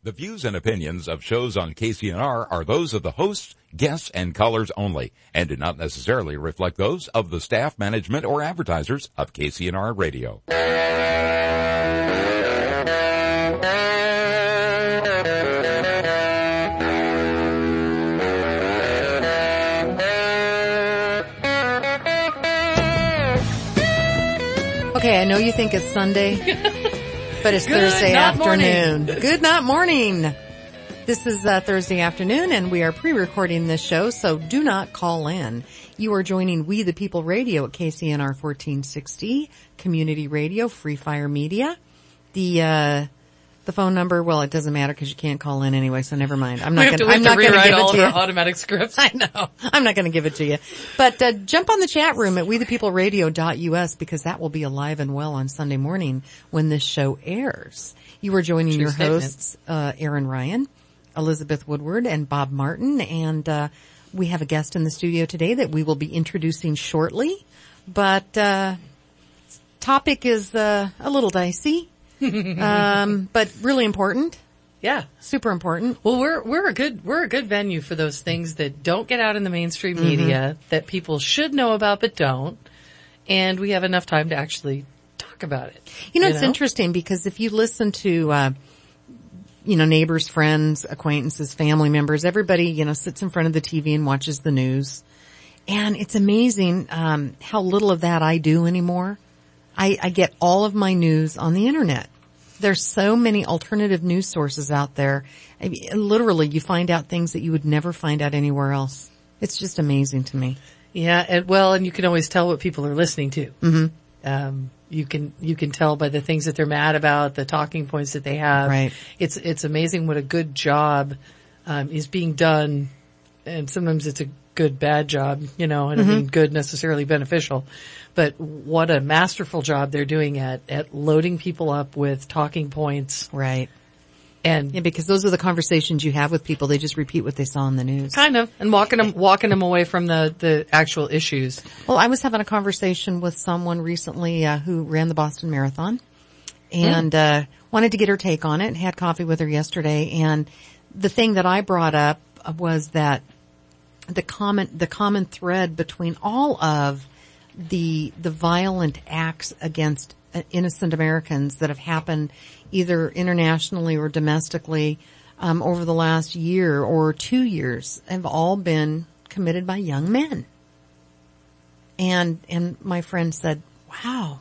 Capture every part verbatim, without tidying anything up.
The views and opinions of shows on K C N R are those of the hosts, guests, and callers only, and do not necessarily reflect those of the staff, management, or advertisers of K C N R Radio. Okay, I know you think it's Sunday, but it's Good Thursday night afternoon. morning. Good night morning. This is uh, Thursday afternoon, and we are pre-recording this show, so do not call in. You are joining We the People Radio at K C N R fourteen sixty, Community Radio, Free Fire Media. The uh the phone number, well, it doesn't matter because you can't call in anyway, so never mind. I'm not going to I'm not going to give it all to you. of our automatic scripts. I know. I'm not going to give it to you. But uh, jump on the chat room at we the people radio dot U S because that will be alive and well on Sunday morning when this show airs. You are joining True your statement. hosts, uh, Aaron Ryan, Elizabeth Woodward, and Bob Martin. And uh, we have a guest in the studio today that we will be introducing shortly. But uh topic is uh, a little dicey, um, but really important. Yeah. Super important. Well, we're we're a good we're a good venue for those things that don't get out in the mainstream Mm-hmm. media that people should know about but don't, and we have enough time to actually talk about it. You know, it's interesting because if you listen to, uh, you know, neighbors, friends, acquaintances, family members, everybody, you know, sits in front of the T V and watches the news. And it's amazing, um, how little of that I do anymore. I, I get all of my news on the internet. There's so many alternative news sources out there. I mean, literally, you find out things that you would never find out anywhere else. It's just amazing to me. Yeah, and well, and you can always tell what people are listening to. Mm-hmm. Um, you can you can tell by the things that they're mad about, the talking points that they have. Right. It's it's amazing what a good job um, is being done, and sometimes it's a good bad job. You know, I don't Mm-hmm. mean good necessarily beneficial, but what a masterful job they're doing at at loading people up with talking points. Right. And Yeah, because those are the conversations you have with people. They just repeat what they saw in the news. kind of, and walking them walking them away from the the actual issues. Well, I was having a conversation with someone recently uh, who ran the Boston Marathon and uh wanted to get her take on it and had coffee with her yesterday. And the thing that I brought up was that the common the common thread between all of the the violent acts against uh, innocent Americans that have happened either internationally or domestically um over the last year or two years have all been committed by young men. And, and my friend said, wow,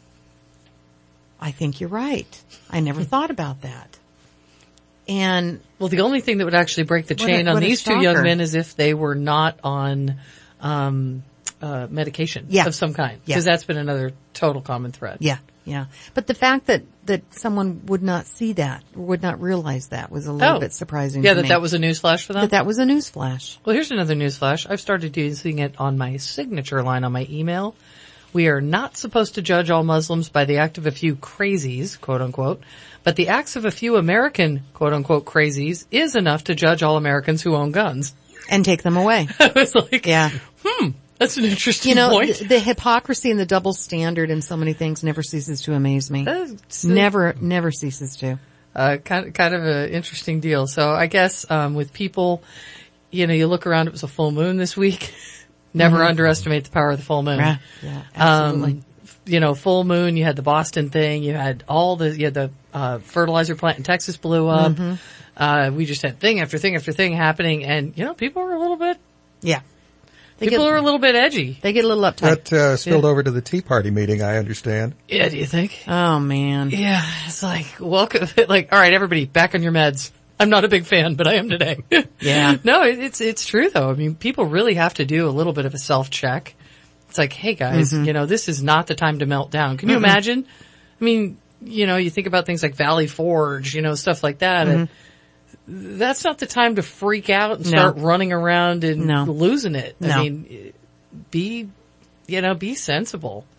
I think you're right. I never thought about that. And Well, the only thing that would actually break the What a- chain on what a these two shocker. young men is if they were not on um uh medication Yeah. of some kind. Yeah. Because that's been another total common thread. yeah, yeah. But the fact that, that someone would not see that, would not realize that was a little Oh. bit surprising Yeah, to that me. that was a newsflash for them? That that was a newsflash. Well, here's another newsflash. I've started using it on my signature line on my email. We are not supposed to judge all Muslims by the act of a few crazies, quote unquote, but the acts of a few American, quote unquote, crazies is enough to judge all Americans who own guns. And take them away. I was like, Yeah. hmm, that's an interesting You know, point. the, the hypocrisy and the double standard in so many things never ceases to amaze me. That's- Never, never ceases to. Uh, kind of, kind of an interesting deal. So I guess, um, with people, you know, you look around, it was a full moon this week. Never Mm-hmm. underestimate the power of the full moon. Yeah, yeah, absolutely. Um, you know, full moon, you had the Boston thing, you had all the, you had the, uh, fertilizer plant in Texas blew up. Mm-hmm. Uh, we just had thing after thing after thing happening, and, you know, people are a little bit, Yeah. They people get, are a little bit edgy. they get a little uptight. That uh, spilled Yeah. over to the Tea Party meeting, I understand. Yeah, do you think? Oh man. Yeah, it's like, welcome, like, all right, everybody, back on your meds. I'm not a big fan, but I am today. Yeah. No, it, it's, it's true though. I mean, people really have to do a little bit of a self-check. It's like, hey guys, Mm-hmm. you know, this is not the time to melt down. Can you imagine? I mean, you know, you think about things like Valley Forge, you know, stuff like that. And that's not the time to freak out and Mm-hmm. No. start running around and No. losing it. I No. mean, be, you know, be sensible.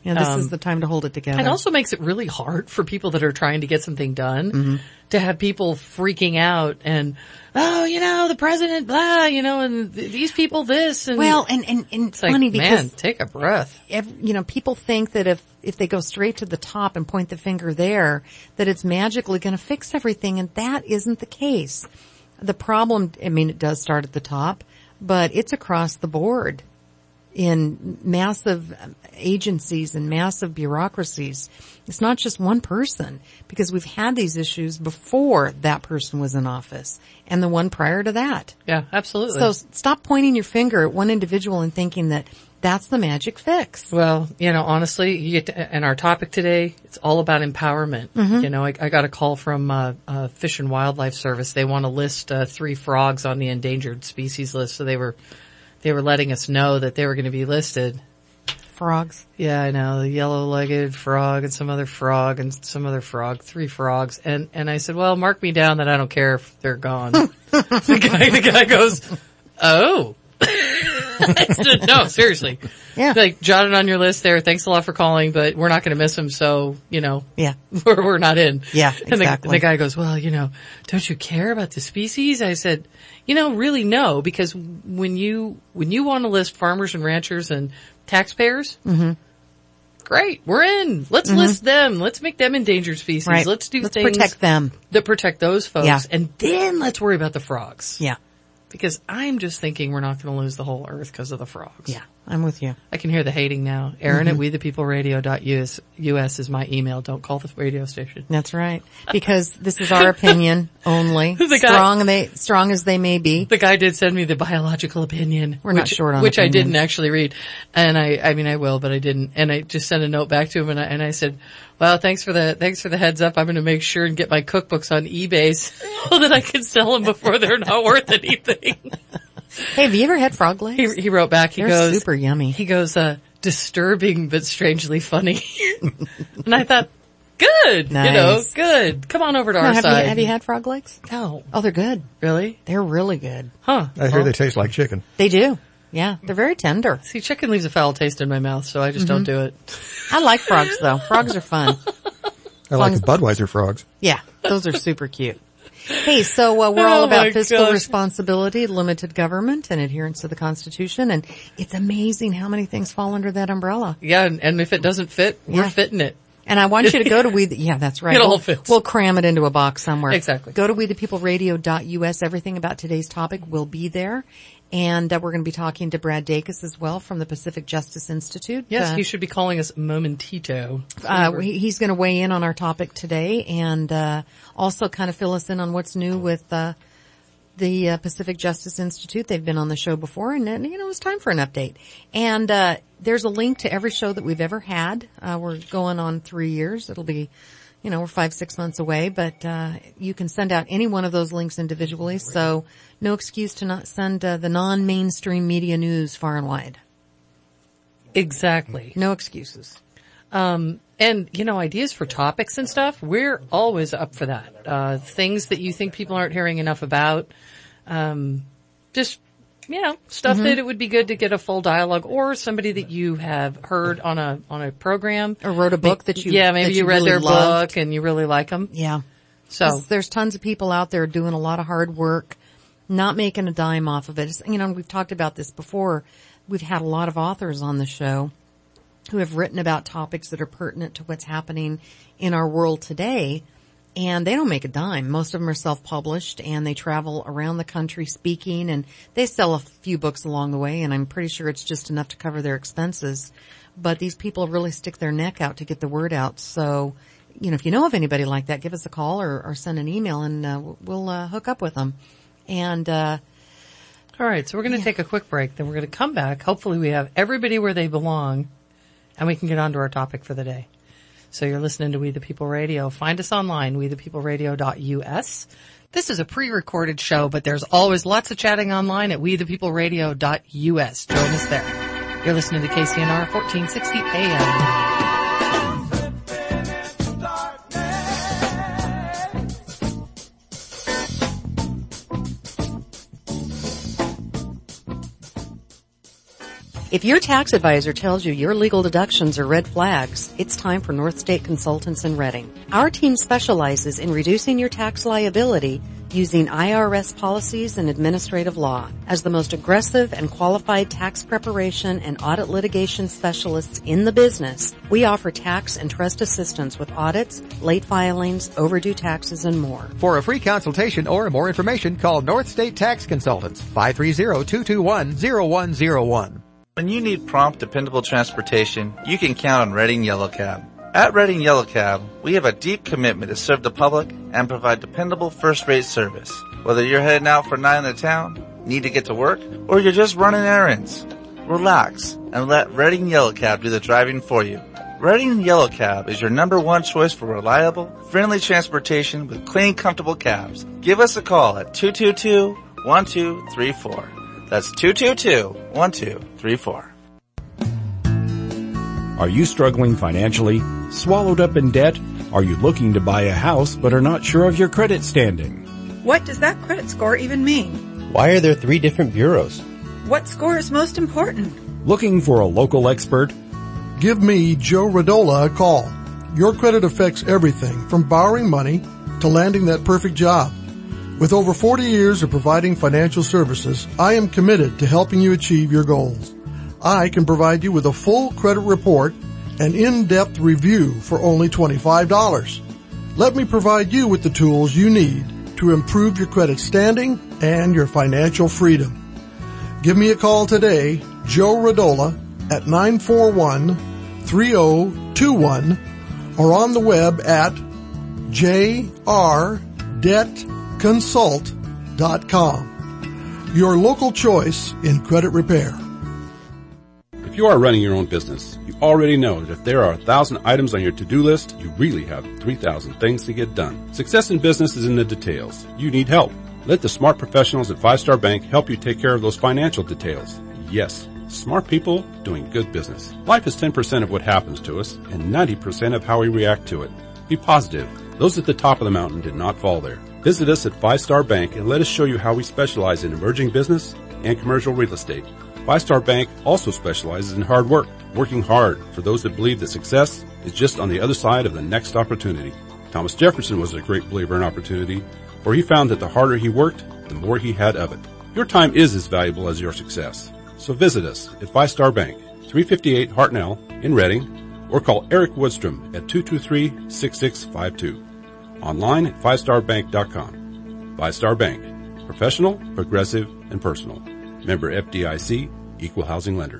Yeah, this Um, is the time to hold it together. It also makes it really hard for people that are trying to get something done Mm-hmm. to have people freaking out and, oh, you know, the president, blah, you know, and th- these people this. And well, and, and, and it's like, funny because man, take a breath. ev you know, people think that if, if they go straight to the top and point the finger there, that it's magically going to fix everything, and that isn't the case. The problem, I mean, it does start at the top, but it's across the board in massive agencies and massive bureaucracies. It's not just one person, because we've had these issues before that person was in office and the one prior to that. Yeah, absolutely. So stop pointing your finger at one individual and thinking that that's the magic fix. Well, you know, honestly, you get to, and our topic today, it's all about empowerment. Mm-hmm. You know, I, I got a call from uh, uh, Fish and Wildlife Service. They want to list uh, three frogs on the endangered species list, so they were they were letting us know that they were going to be listed. Frogs. Yeah, I know, the yellow-legged frog and some other frog and some other frog, three frogs. And and I said, well, mark me down that I don't care if they're gone. the guy the guy goes, oh. I said, no, seriously. Yeah. Like, jot it on your list there. Thanks a lot for calling, but we're not going to miss him, so, you know, Yeah. we're, we're not in. Yeah, And the, exactly. the guy goes, well, you know, don't you care about the species? I said, you know, really no, because when you, when you want to list farmers and ranchers and taxpayers, Mm-hmm. great, we're in. Let's list them. Let's make them endangered species. Right. Let's do Let's things protect them. that protect those folks. Yeah. And then let's worry about the frogs. Yeah. Because I'm just thinking we're not going to lose the whole earth because of the frogs. Yeah. I'm with you. I can hear the hating now. Aaron at we the people radio dot U S is my email. Don't call the radio station. That's right. Because this is our opinion only. The guy- strong they, strong as they may be. The guy did send me the biological opinion. We're not which, short on Which I opinions. didn't actually read. And I, I mean I will, but I didn't. And I just sent a note back to him and I, and I said, well, thanks for the, thanks for the heads up. I'm going to make sure and get my cookbooks on eBay so that I can sell them before they're not worth anything. Hey, have you ever had frog legs? He, he wrote back, he They're goes, super yummy. He goes, uh, disturbing but strangely funny. And I thought, good, Nice. you know, good. Come on over to No, our have side. you, have you had frog legs? No. Oh, they're good. Really? They're really good. Huh. I hear they taste like chicken. They do. Yeah. They're very tender. See, chicken leaves a foul taste in my mouth, so I just don't do it. I like frogs though. Frogs are fun. I like Long- the Budweiser frogs. Yeah. Those are super cute. Hey, so uh, we're all Oh, my about fiscal gosh. responsibility, limited government, and adherence to the Constitution. And it's amazing how many things fall under that umbrella. Yeah, and, and if it doesn't fit, we're Yeah. fitting it. And I want you to go to We the, yeah, that's right. It all We'll, fits. we'll cram it into a box somewhere. Exactly. Go to we the people radio dot U S. Everything about today's topic will be there. And uh, we're going to be talking to Brad Dacus as well from the Pacific Justice Institute. Yes, Uh, he should be calling us Momentito. Uh, he- he's going to weigh in on our topic today and uh, also kind of fill us in on what's new with uh, the uh, Pacific Justice Institute. They've been on the show before, and, and you know, it's time for an update. And uh, there's a link to every show that we've ever had. Uh, we're going on three years. It'll be, you know, we're five, six months away, but uh, you can send out any one of those links individually. So no excuse to not send uh, the non-mainstream media news far and wide. Exactly. No excuses. Um, and, you know, ideas for topics and stuff, we're always up for that. Uh, things that you think people aren't hearing enough about. Um, just, you know, stuff Mm-hmm. that it would be good to get a full dialogue, or somebody that you have heard on a, on a program. Or wrote a book that you Yeah, maybe that you, read really their loved. book and you really like them. Yeah. So, There's- There's tons of people out there doing a lot of hard work, not making a dime off of it. It's, you know, we've talked about this before. We've had a lot of authors on the show who have written about topics that are pertinent to what's happening in our world today, and they don't make a dime. Most of them are self-published, and they travel around the country speaking, and they sell a few books along the way, and I'm pretty sure it's just enough to cover their expenses. But these people really stick their neck out to get the word out. So, you know, if you know of anybody like that, give us a call or, or send an email, and uh, we'll uh, hook up with them. And uh all right, so we're going to take a quick break, then we're going to come back. Hopefully we have everybody where they belong, and we can get on to our topic for the day. So you're listening to We the People Radio. Find us online, we the people radio dot U S. This is a pre-recorded show, but there's always lots of chatting online at we the people radio dot U S. Join us there. You're listening to K C N R fourteen sixty A M. If your tax advisor tells you your legal deductions are red flags, it's time for North State Consultants in Reading. Our team specializes in reducing your tax liability using I R S policies and administrative law. As the most aggressive and qualified tax preparation and audit litigation specialists in the business, we offer tax and trust assistance with audits, late filings, overdue taxes, and more. For a free consultation or more information, call North State Tax Consultants, five three zero, two two one, zero one zero one. When you need prompt, dependable transportation, you can count on Reading Yellow Cab. At Reading Yellow Cab, we have a deep commitment to serve the public and provide dependable first-rate service. Whether you're heading out for a night in the town, need to get to work, or you're just running errands, relax and let Reading Yellow Cab do the driving for you. Reading Yellow Cab is your number one choice for reliable, friendly transportation with clean, comfortable cabs. Give us a call at two two two, one two three four. That's two two two, one two three four. Are you struggling financially? Swallowed up in debt? Are you looking to buy a house but are not sure of your credit standing? What does that credit score even mean? Why are there three different bureaus? What score is most important? Looking for a local expert? Give me, Joe Radola, a call. Your credit affects everything from borrowing money to landing that perfect job. With over forty years of providing financial services, I am committed to helping you achieve your goals. I can provide you with a full credit report and in-depth review for only twenty-five dollars. Let me provide you with the tools you need to improve your credit standing and your financial freedom. Give me a call today, Joe Radola, at nine four one, three zero two one or on the web at j r debt consult dot com. Your local choice in credit repair. If you are running your own business, you already know that if there are a thousand items on your to-do list, you really have three thousand things to get done. Success in business is in the details. You need help. Let the smart professionals at Five Star Bank help you take care of those financial details. Yes, smart people doing good business. Life is ten percent of what happens to us and ninety percent of how we react to it. Be positive. Those at the top of the mountain did not fall there. Visit us at Five Star Bank and let us show you how we specialize in emerging business and commercial real estate. Five Star Bank also specializes in hard work, working hard for those that believe that success is just on the other side of the next opportunity. Thomas Jefferson was a great believer in opportunity, for he found that the harder he worked, the more he had of it. Your time is as valuable as your success. So visit us at Five Star Bank, three fifty-eight Hartnell in Reading, or call Eric Woodstrom at two two three, six six five two. Online at five star bank dot com. Five Star Bank. Professional, progressive, and personal. Member F D I C, Equal Housing Lender.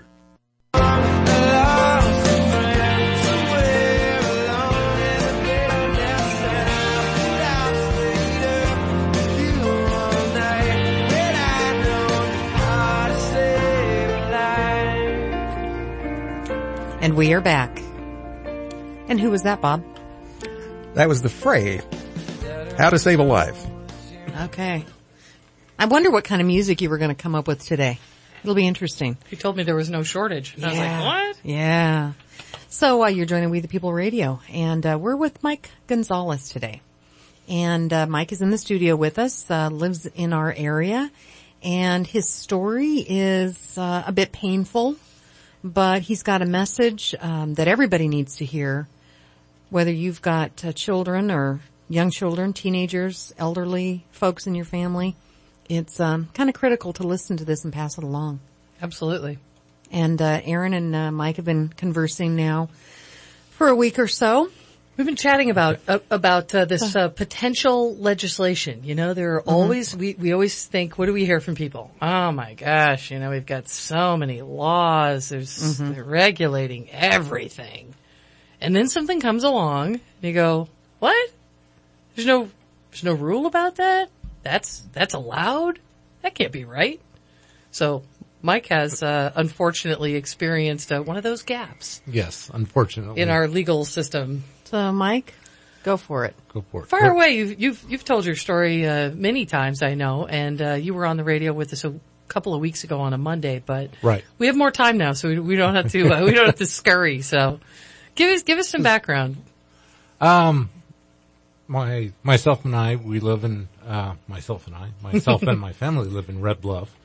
And we are back. And who was that, Bob? That was the Fray. How to Save a Life. Okay. I wonder what kind of music you were going to come up with today. It'll be interesting. He told me there was no shortage. And yeah. I was like, what? Yeah. So uh, you're joining We the People Radio, and uh, we're with Mike Gonzalez today. And uh, Mike is in the studio with us, uh, lives in our area, and his story is uh, a bit painful, but he's got a message um, that everybody needs to hear, whether you've got uh, children or young children, teenagers, elderly folks in your family. It's um, kind of critical to listen to this and pass it along. Absolutely. And uh, Aaron and uh, Mike have been conversing now for a week or so. We've been chatting about uh, about uh, this uh, potential legislation. You know, there are mm-hmm. always we we always think, what do we hear from people? Oh my gosh, you know, we've got so many laws. There's mm-hmm. they're regulating everything, and then something comes along, and you go, what? There's no there's no rule about that. That's that's allowed? That can't be right. So Mike has uh, unfortunately experienced uh, one of those gaps. Yes, unfortunately. In our legal system. So Mike, go for it. Go for it. Far away. You've you've, you've told your story uh, many times, I know, and uh, you were on the radio with us a couple of weeks ago on a Monday. But right. we have more time now, so we, we don't have to uh, we don't have to scurry. So give us give us some background. Um. My, myself and I, we live in, uh, myself and I, myself and my family live in Red Bluff.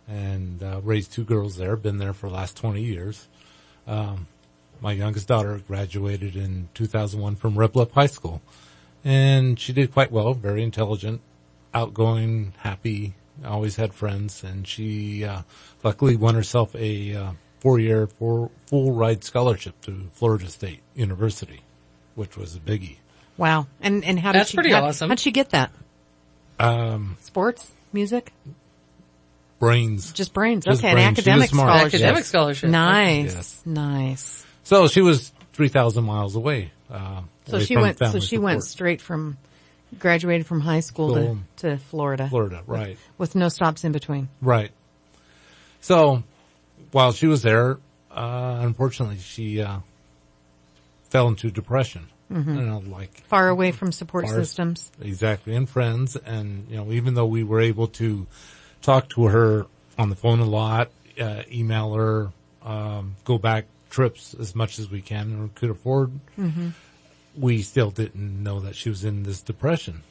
and uh, raised two girls there. Been there for the last twenty years. Um, my youngest daughter graduated in two thousand one from Replup High School, and she did quite well. Very intelligent, outgoing, happy. Always had friends, and she uh, luckily won herself a uh, four-year, four, full-ride scholarship to Florida State University, which was a biggie. Wow. And and how did That's she, pretty how, awesome. How'd she get that? Um, Sports? Music? brains. Just brains. Just Okay, brains. an academic She was smart. scholarship. Academic Yes. scholarship. Nice. Yes. Nice. So she was three thousand miles away. Uh, So away she from went, so family she support. went straight from, graduated from high school School. to, to Florida. Florida, right. With no stops in between. Right. So while she was there, uh, unfortunately she, uh, fell into depression. Mm-hmm. You know, like. Far away from support far- systems. Exactly. And friends. And, you know, even though we were able to talk to her on the phone a lot, uh, email her, um, go back trips as much as we can or could afford, Mm-hmm. we still didn't know that she was in this depression.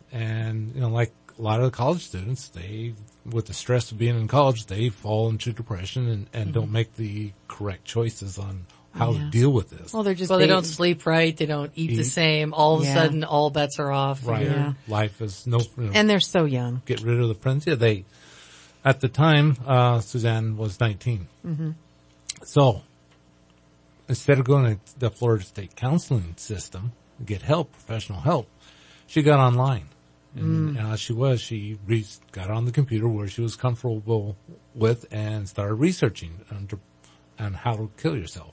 And, you know, like a lot of the college students, they, with the stress of being in college, they fall into depression and, and Mm-hmm. don't make the correct choices on how Yeah. to deal with this. Well, they're just Well, they dating. don't sleep right. They don't eat, the Eat. same. All of Yeah. a sudden, all bets are off. Right. Yeah. Life is no, you know, And they're so young. get rid of the friends. Yeah, they, at the time, uh, Suzanne was nineteen. Mm-hmm. So, instead of going to the Florida State counseling system to get help, professional help, she got online. And, and as she was, she re- got on the computer where she was comfortable with and started researching on, de- on how to kill yourself.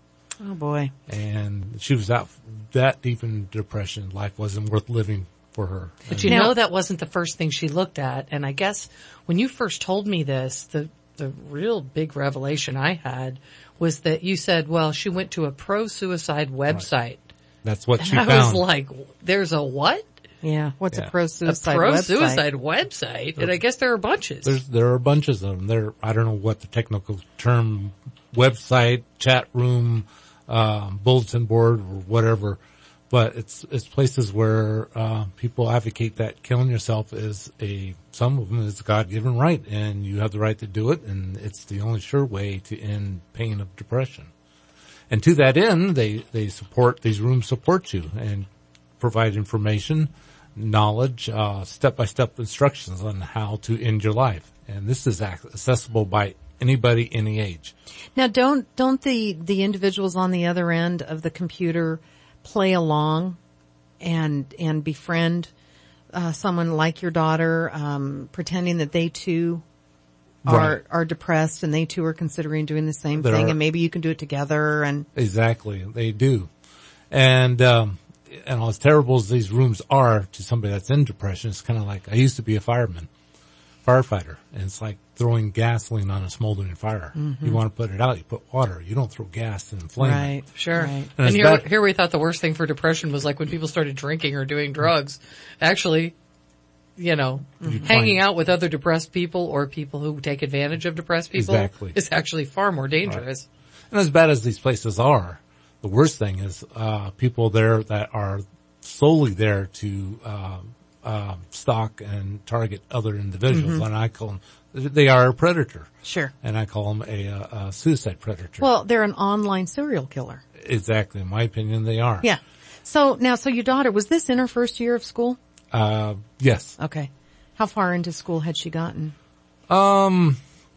Oh boy. And she was that, that deep in depression. Life wasn't worth living for her. But you Now- know that wasn't the first thing she looked at. And I guess when you first told me this, the, the real big revelation I had was that you said, well, she went to a pro-suicide website. That's what And she I found. was like, there's a what? Yeah. What's Yeah. a pro-suicide a website? pro-suicide website? And I guess there are bunches. There's, there are bunches of them. There, I don't know what the technical term, website, chat room, um, bulletin board or whatever, but it's, it's places where, uh, people advocate that killing yourself is a, some of them is a God-given right and you have the right to do it and it's the only sure way to end pain of depression. And to that end, they, they support, these rooms support you and provide information, knowledge, uh, step-by-step instructions on how to end your life. And this is ac- accessible by anybody, any age. Now, don't don't the the individuals on the other end of the computer play along and and befriend uh, someone like your daughter, um, pretending that they too are Right. are depressed and they too are considering doing the same There thing, are- and maybe you can do it together. And Exactly. They do. And, um, and as terrible as these rooms are to somebody that's in depression, it's kind of like, I used to be a fireman, firefighter, and it's like throwing gasoline on a smoldering fire. Mm-hmm. You want to put it out, you put water. You don't throw gas and flame it. right, Sure. right. And And it's here, bad- here we thought the worst thing for depression was like when people started drinking or doing drugs. Actually, you know, You'd hanging find- out with other depressed people or people who take advantage of depressed people Exactly. is actually far more dangerous. And as bad as these places are, the worst thing is, uh, people there that are solely there to, uh, uh, stalk and target other individuals. Mm-hmm. And I call them, they are a predator. Sure. And I call them a, uh, a suicide predator. Well, they're an online serial killer. Exactly. In my opinion, they are. Yeah. So now, so your daughter, was this in her first year of school? Uh, yes. Okay. How far into school had she gotten? Um,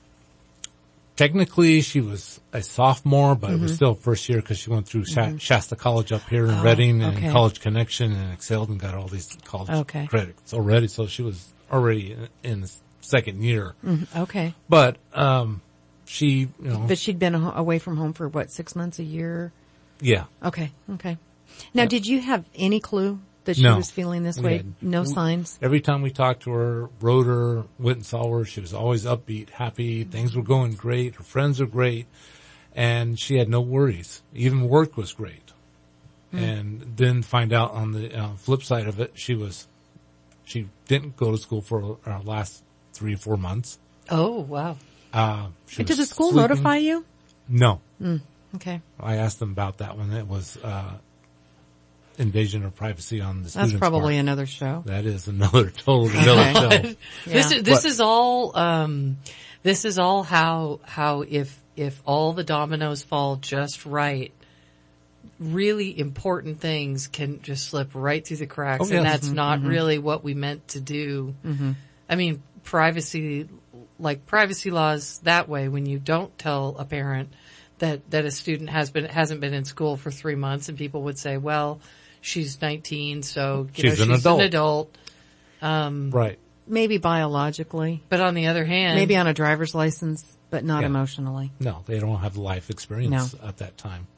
technically she was a sophomore, but Mm-hmm. it was still first year because she went through Sha- Shasta College up here in Reading and Oh, okay. College Connection and excelled and got all these college Okay. credits already. So she was already in, in the second year. Mhm. Okay. But, um, she, you know, But she'd been a- away from home for what, six months, a year? yeah. Okay. Okay. Now, did you have any clue that she No. was feeling this We way? had- No we- signs? Every time we talked to her, wrote her, went and saw her, she was always upbeat, happy. Things were going great. Her friends were great. And she had no worries. Even work was great. Hmm. And then find out on the uh, flip side of it, she was, she didn't go to school for our last three or four months. Oh, wow. Uh, she Did the was school sleeping. notify you? No. Okay. I asked them about that when it was, uh, invasion of privacy on the That's students' probably part. another show. That is another total another show. This Yeah. is, this But- is all, um, This is all how, how if, if all the dominoes fall just right, really important things can just slip right through the cracks. Oh, yes. And that's Mm-hmm, not mm-hmm. really what we meant to do. Mm-hmm. I mean, privacy, like privacy laws that way, when you don't tell a parent that, that a student has been, hasn't been in school for three months and people would say, well, she's nineteen, so, you She's know, an she's adult. an adult. Um, Right. Maybe biologically. But on the other hand, maybe on a driver's license, but not Yeah. emotionally. No, they don't have the life experience No. at that time.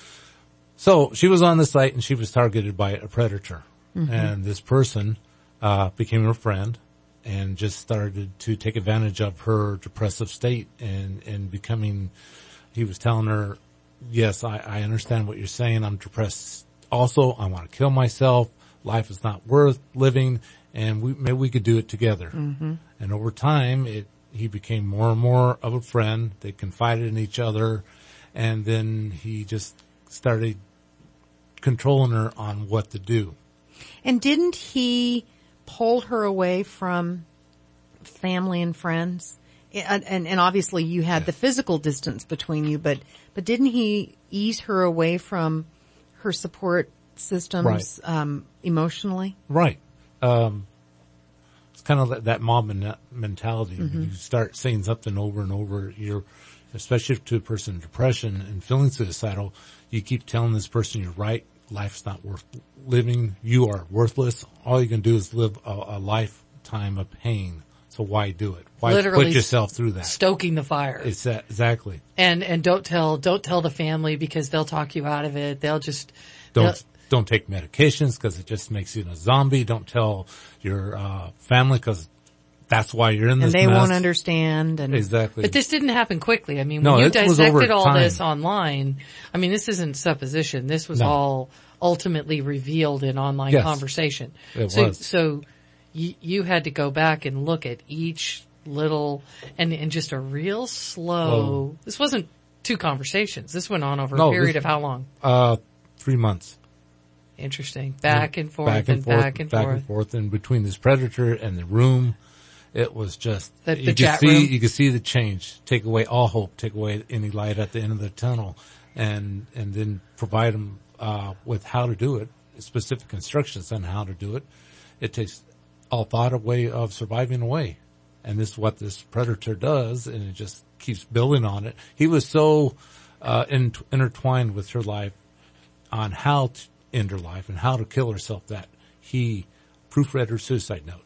So she was on the site and she was targeted by a predator. Mhm. And this person, uh, became her friend and just started to take advantage of her depressive state and, and becoming, he was telling her, yes, I, I understand what you're saying. I'm depressed also. I want to kill myself. Life is not worth living. And we, maybe we could do it together. Mm-hmm. And over time, it, he became more and more of a friend. They confided in each other. And then he just started controlling her on what to do. And didn't he pull her away from family and friends? And, and, and obviously you had yeah. the physical distance between you, but, but didn't he ease her away from her support systems, right. um, emotionally? Right. Um, it's kind of that, that mob men- mentality. Mm-hmm. You start saying something over and over, you're, especially to a person in depression and feeling suicidal, you keep telling this person you're right. Life's not worth living. You are worthless. All you can do is live a, a lifetime of pain. So why do it? Why Literally put yourself through that? Stoking the fire. It's that, exactly. And, and don't tell, don't tell the family because they'll talk you out of it. They'll just, don't, they'll, don't take medications because it just makes you a zombie. Don't tell your, uh, family because that's why you're in this And they mess. won't understand. And exactly. But this didn't happen quickly. I mean, no, when you it was over dissected all time. this online, I mean, this isn't supposition. This was No. all ultimately revealed in online Yes, conversation. it so, was. so you, you had to go back and look at each little, and, and just a real slow, Whoa. This wasn't two conversations. This went on over No, a period this- of how long? Uh, three months. Interesting. Back and forth back and, and forth, back and back forth. and forth, and between this predator and the room, it was just The- the you could chat see room? you could see the change. Take away all hope, take away any light at the end of the tunnel, and and then provide them uh, with how to do it, specific instructions on how to do it. It takes all thought away of surviving away, and this is what this predator does, and it just keeps building on it. He was so uh, in, intertwined with her life on how to end her life and how to kill herself that he proofread her suicide note.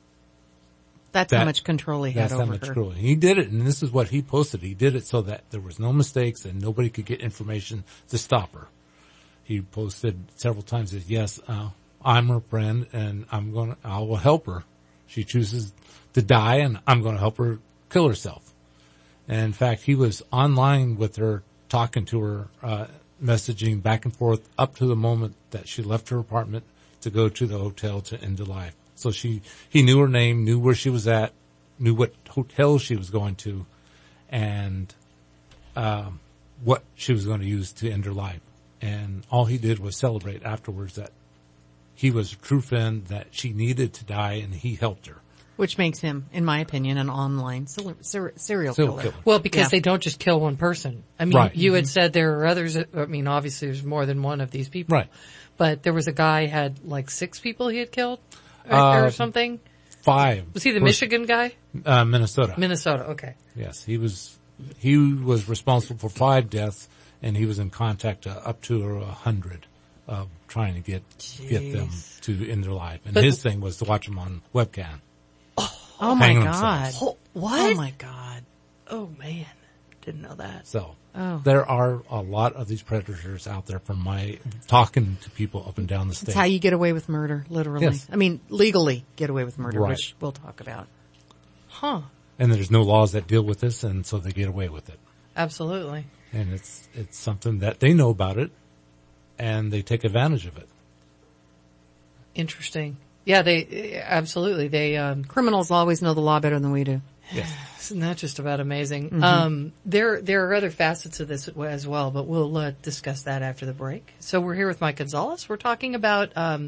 That's That- how much control he had That's over how much her. control. He did it, and this is what he posted. He did it so that there was no mistakes and nobody could get information to stop her. He posted several times that, yes, uh, I'm her friend and I'm going to, I will help her. She chooses to die and I'm going to help her kill herself. And in fact, he was online with her, talking to her, uh, messaging back and forth up to the moment that she left her apartment to go to the hotel to end her life. So she, he knew her name, knew where she was at, knew what hotel she was going to, and, um, what she was going to use to end her life. And all he did was celebrate afterwards that he was a true friend, that she needed to die, and he helped her. Which makes him, in my opinion, an online ser- ser- serial Serial killer. killer. Well, because Yeah. they don't just kill one person. I mean, Right. you had said there are others. I mean, obviously there's more than one of these people. Right. But there was a guy had like six people he had killed or, Uh, or something. Five. Was he the First- Michigan guy? Uh, Minnesota. Minnesota. Okay. Yes, he was, he was responsible for five deaths, and he was in contact uh, up to a hundred of trying to get, get them to end their life. And But- his thing was to watch them on webcam. Oh my Hanging God. themselves. Oh, what? Oh my God. Oh man, didn't know that. So, Oh. there are a lot of these predators out there from my talking to people up and down the state. That's how you get away with murder, literally. Yes. I mean, legally get away with murder, Right. which we'll talk about. Huh? And there's no laws that deal with this, and so they get away with it. Absolutely. And it's, it's something that they know about it, and they take advantage of it. Interesting. Yeah, they absolutely they. Um, Criminals always know the law better than we do. Yes. Isn't that just about amazing? Mm-hmm. Um, there, there are other facets of this as well, but we'll uh, discuss that after the break. So we're here with Mike Gonzalez. We're talking about um,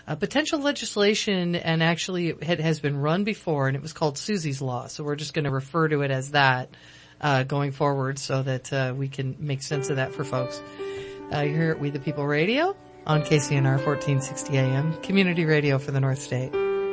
uh, potential legislation, and actually it had, has been run before, and it was called Susie's Law. So we're just going to refer to it as that uh, going forward, so that uh, we can make sense of that for folks. Uh, you're here at We the People Radio on K C N R fourteen sixty A M, community radio for the North State.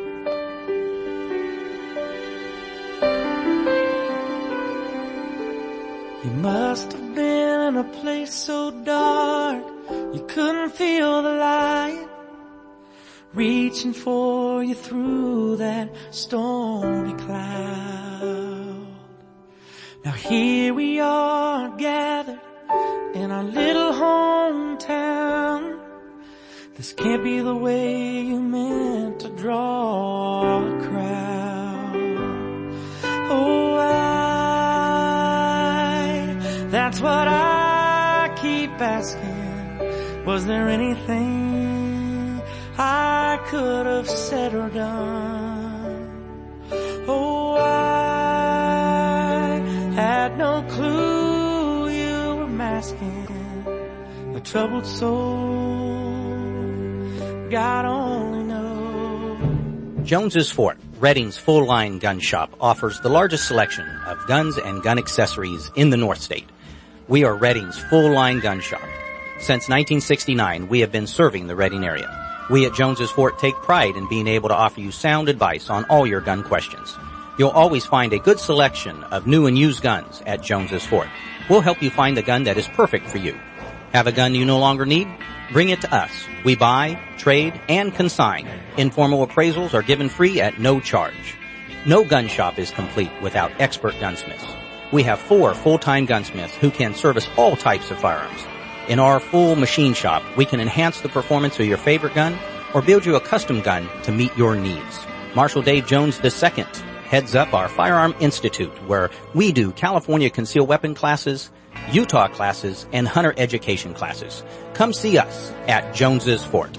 You must have been in a place so dark you couldn't feel the light reaching for you through that stormy cloud. Now here we are gathered in our little hometown. This can't be the way you meant to draw a crowd. Oh, I, that's what I keep asking. Was there anything I could have said or done? Oh, I had no clue you were masking a troubled soul. God only knows. Jones's Fort, Redding's full-line gun shop, offers the largest selection of guns and gun accessories in the North State. We are Redding's full-line gun shop. Since nineteen sixty-nine, we have been serving the Redding area. We at Jones's Fort take pride in being able to offer you sound advice on all your gun questions. You'll always find a good selection of new and used guns at Jones's Fort. We'll help you find the gun that is perfect for you. Have a gun you no longer need? Bring it to us. We buy, trade, and consign. Informal appraisals are given free at no charge. No gun shop is complete without expert gunsmiths. We have four full-time gunsmiths who can service all types of firearms. In our full machine shop, we can enhance the performance of your favorite gun or build you a custom gun to meet your needs. Marshal Dave Jones the Second heads up our Firearm Institute, where we do California concealed weapon classes, Utah classes, and hunter education classes. Come see us at Jones's Fort.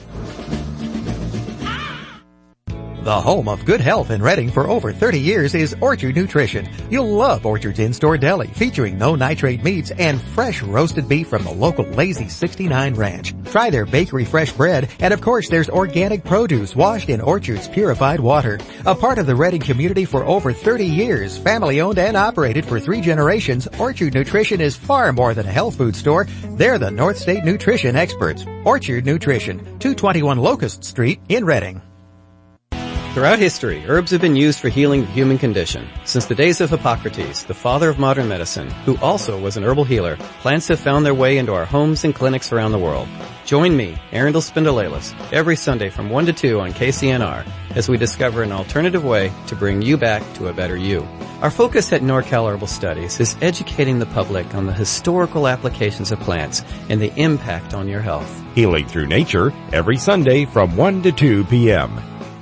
The home of good health in Redding for over thirty years is Orchard Nutrition. You'll love Orchard's in-store deli featuring no nitrate meats and fresh roasted beef from the local Lazy sixty-nine Ranch. Try their bakery fresh bread, and of course there's organic produce washed in Orchard's purified water. A part of the Redding community for over thirty years, family owned and operated for three generations, Orchard Nutrition is far more than a health food store. They're the North State nutrition experts. Orchard Nutrition, two twenty-one Locust Street in Redding. Throughout history, herbs have been used for healing the human condition. Since the days of Hippocrates, the father of modern medicine, who also was an herbal healer, plants have found their way into our homes and clinics around the world. Join me, Arundel Spindleilis, every Sunday from one to two on K C N R as we discover an alternative way to bring you back to a better you. Our focus at NorCal Herbal Studies is educating the public on the historical applications of plants and the impact on your health. Healing through nature every Sunday from one to two p.m.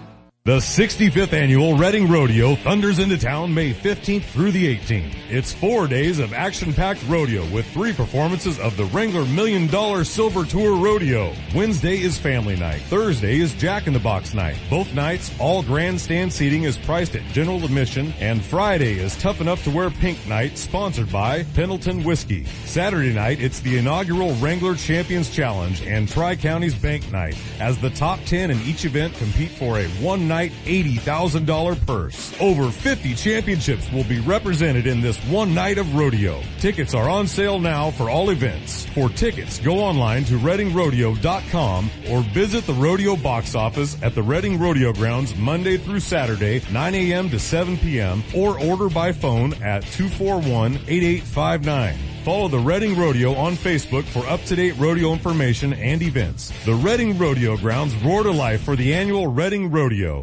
The sixty-fifth Annual Redding Rodeo thunders into town May fifteenth through the eighteenth. It's four days of action-packed rodeo with three performances of the Wrangler Million Dollar Silver Tour Rodeo. Wednesday is Family Night. Thursday is Jack in the Box Night. Both nights, all grandstand seating is priced at general admission, and Friday is Tough Enough to Wear Pink Night, sponsored by Pendleton Whiskey. Saturday night, it's the inaugural Wrangler Champions Challenge and Tri-Counties Bank Night, as the top ten in each event compete for a one-night eighty thousand dollars purse. Over fifty championships will be represented in this one night of rodeo. Tickets are on sale now for all events. For tickets, go online to redding rodeo dot com or visit the rodeo box office at the Redding Rodeo Grounds Monday through Saturday, nine a.m. to seven p.m. or order by phone at two four one, eight eight five nine. Follow the Redding Rodeo on Facebook for up-to-date rodeo information and events. The Redding Rodeo Grounds roar to life for the annual Redding Rodeo.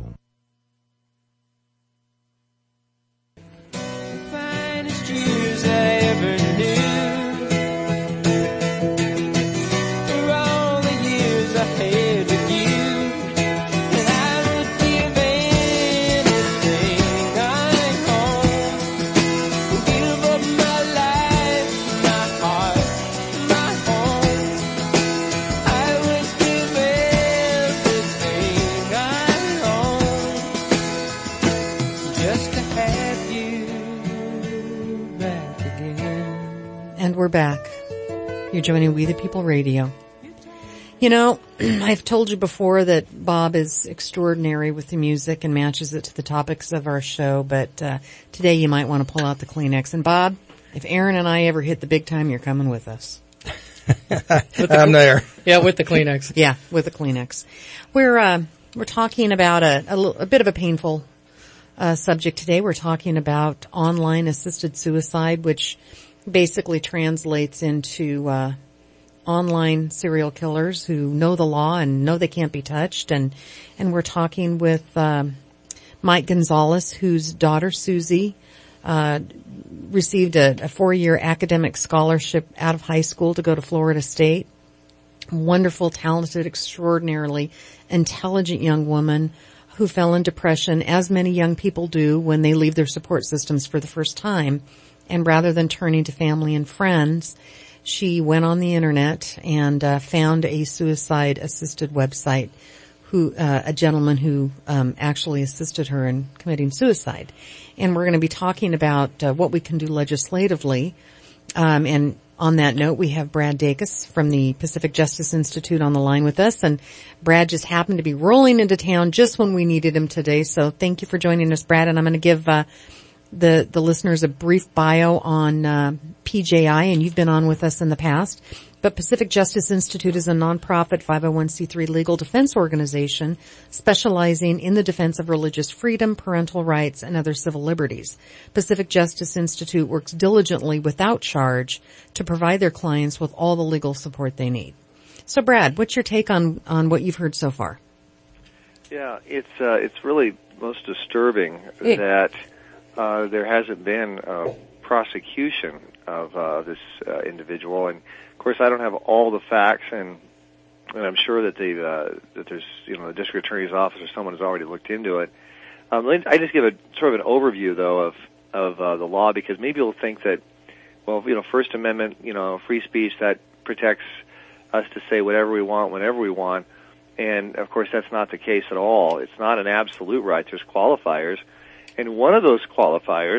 The finest years I ever knew. For all the years I had with you. And I would give anything I own. Give up my life, my heart, my home. I would give everything I own just to have you back again. And we're back. You're joining We the People Radio. You know, I've told you before that Bob is extraordinary with the music and matches it to the topics of our show, but uh, today you might want to pull out the Kleenex. And Bob, if Aaron and I ever hit the big time, you're coming with us. with the, I'm there. Yeah, with the Kleenex. Yeah, with the Kleenex. We're uh, we're talking about a, a, a bit of a painful uh, subject today. We're talking about online assisted suicide, which basically translates into uh, online serial killers who know the law and know they can't be touched. And and we're talking with um, Mike Gonzalez, whose daughter Susie uh received a, a four-year academic scholarship out of high school to go to Florida State. Wonderful, talented, extraordinarily intelligent young woman who fell in depression, as many young people do when they leave their support systems for the first time. And rather than turning to family and friends, she went on the internet and uh, found a suicide-assisted website, who uh, a gentleman who um, actually assisted her in committing suicide. And we're going to be talking about uh, what we can do legislatively. Um, and on that note, we have Brad Dacus from the Pacific Justice Institute on the line with us. And Brad just happened to be rolling into town just when we needed him today. So thank you for joining us, Brad. And I'm going to give uh, the the listeners a brief bio on uh, P J I, and you've been on with us in the past. But Pacific Justice Institute is a nonprofit five oh one c three legal defense organization specializing in the defense of religious freedom, parental rights, and other civil liberties. Pacific Justice Institute works diligently without charge to provide their clients with all the legal support they need. So, Brad, what's your take on, on what you've heard so far? Yeah, it's uh, it's really most disturbing it, that uh, there hasn't been a prosecution of uh, this uh, individual. And of course, I don't have all the facts, and and I'm sure that the uh, that there's you know the district attorney's office or someone has already looked into it. Um, I just give a sort of an overview though of of uh, the law, because maybe you'll think that, well, you know, First Amendment, you know, free speech, that protects us to say whatever we want whenever we want, and of course that's not the case at all. It's not an absolute right. There's qualifiers, and one of those qualifiers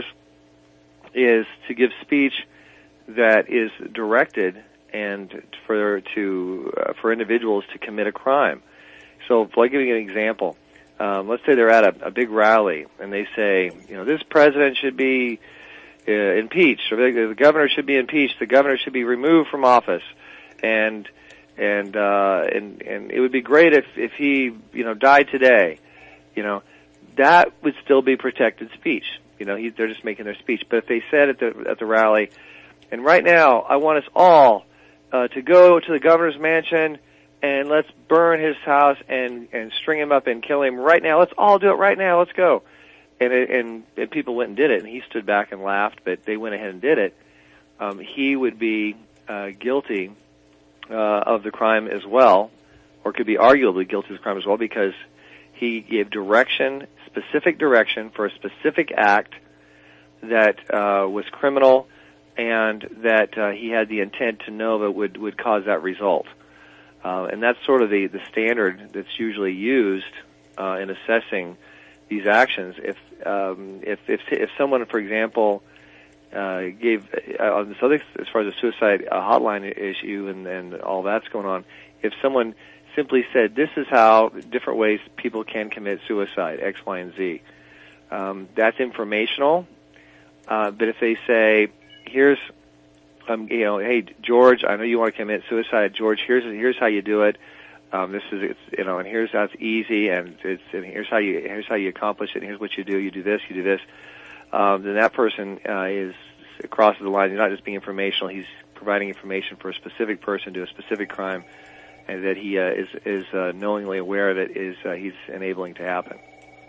is to give speech that is directed and for to uh, for individuals to commit a crime. So, I'll give you an example. Um, let's say they're at a, a big rally and they say, you know, this president should be uh, impeached, or the, the governor should be impeached. The governor should be removed from office, and and uh, and and it would be great if if he you know died today. You know, that would still be protected speech. You know, he, they're just making their speech. But if they said at the at the rally, and right now I want us all uh, to go to the governor's mansion and let's burn his house and and string him up and kill him right now. Let's all do it right now. Let's go. And it, and, and people went and did it, and he stood back and laughed, but they went ahead and did it. Um, he would be uh, guilty uh, of the crime as well, or could be arguably guilty of the crime as well, because he gave direction, specific direction for a specific act that uh, was criminal, and that uh, he had the intent to know that would would cause that result. Uh, and that's sort of the, the standard that's usually used uh, in assessing these actions. If um, if if if someone, for example, uh, gave uh, on this other, as far as the suicide uh, hotline issue and, and all that's going on, if someone simply said, this is how different ways people can commit suicide, X, Y, and Z, um, that's informational. Uh, but if they say, here's, um, you know, hey, George, I know you want to commit suicide. George, here's here's how you do it. Um, this is, it's, you know, and here's how it's easy, and it's, and here's how you here's how you accomplish it. And here's what you do. You do this. You do this. Um, then that person uh, is crosses the line. He's not just being informational. He's providing information for a specific person to do a specific crime, and that he uh, is is uh, knowingly aware that is uh, he's enabling to happen.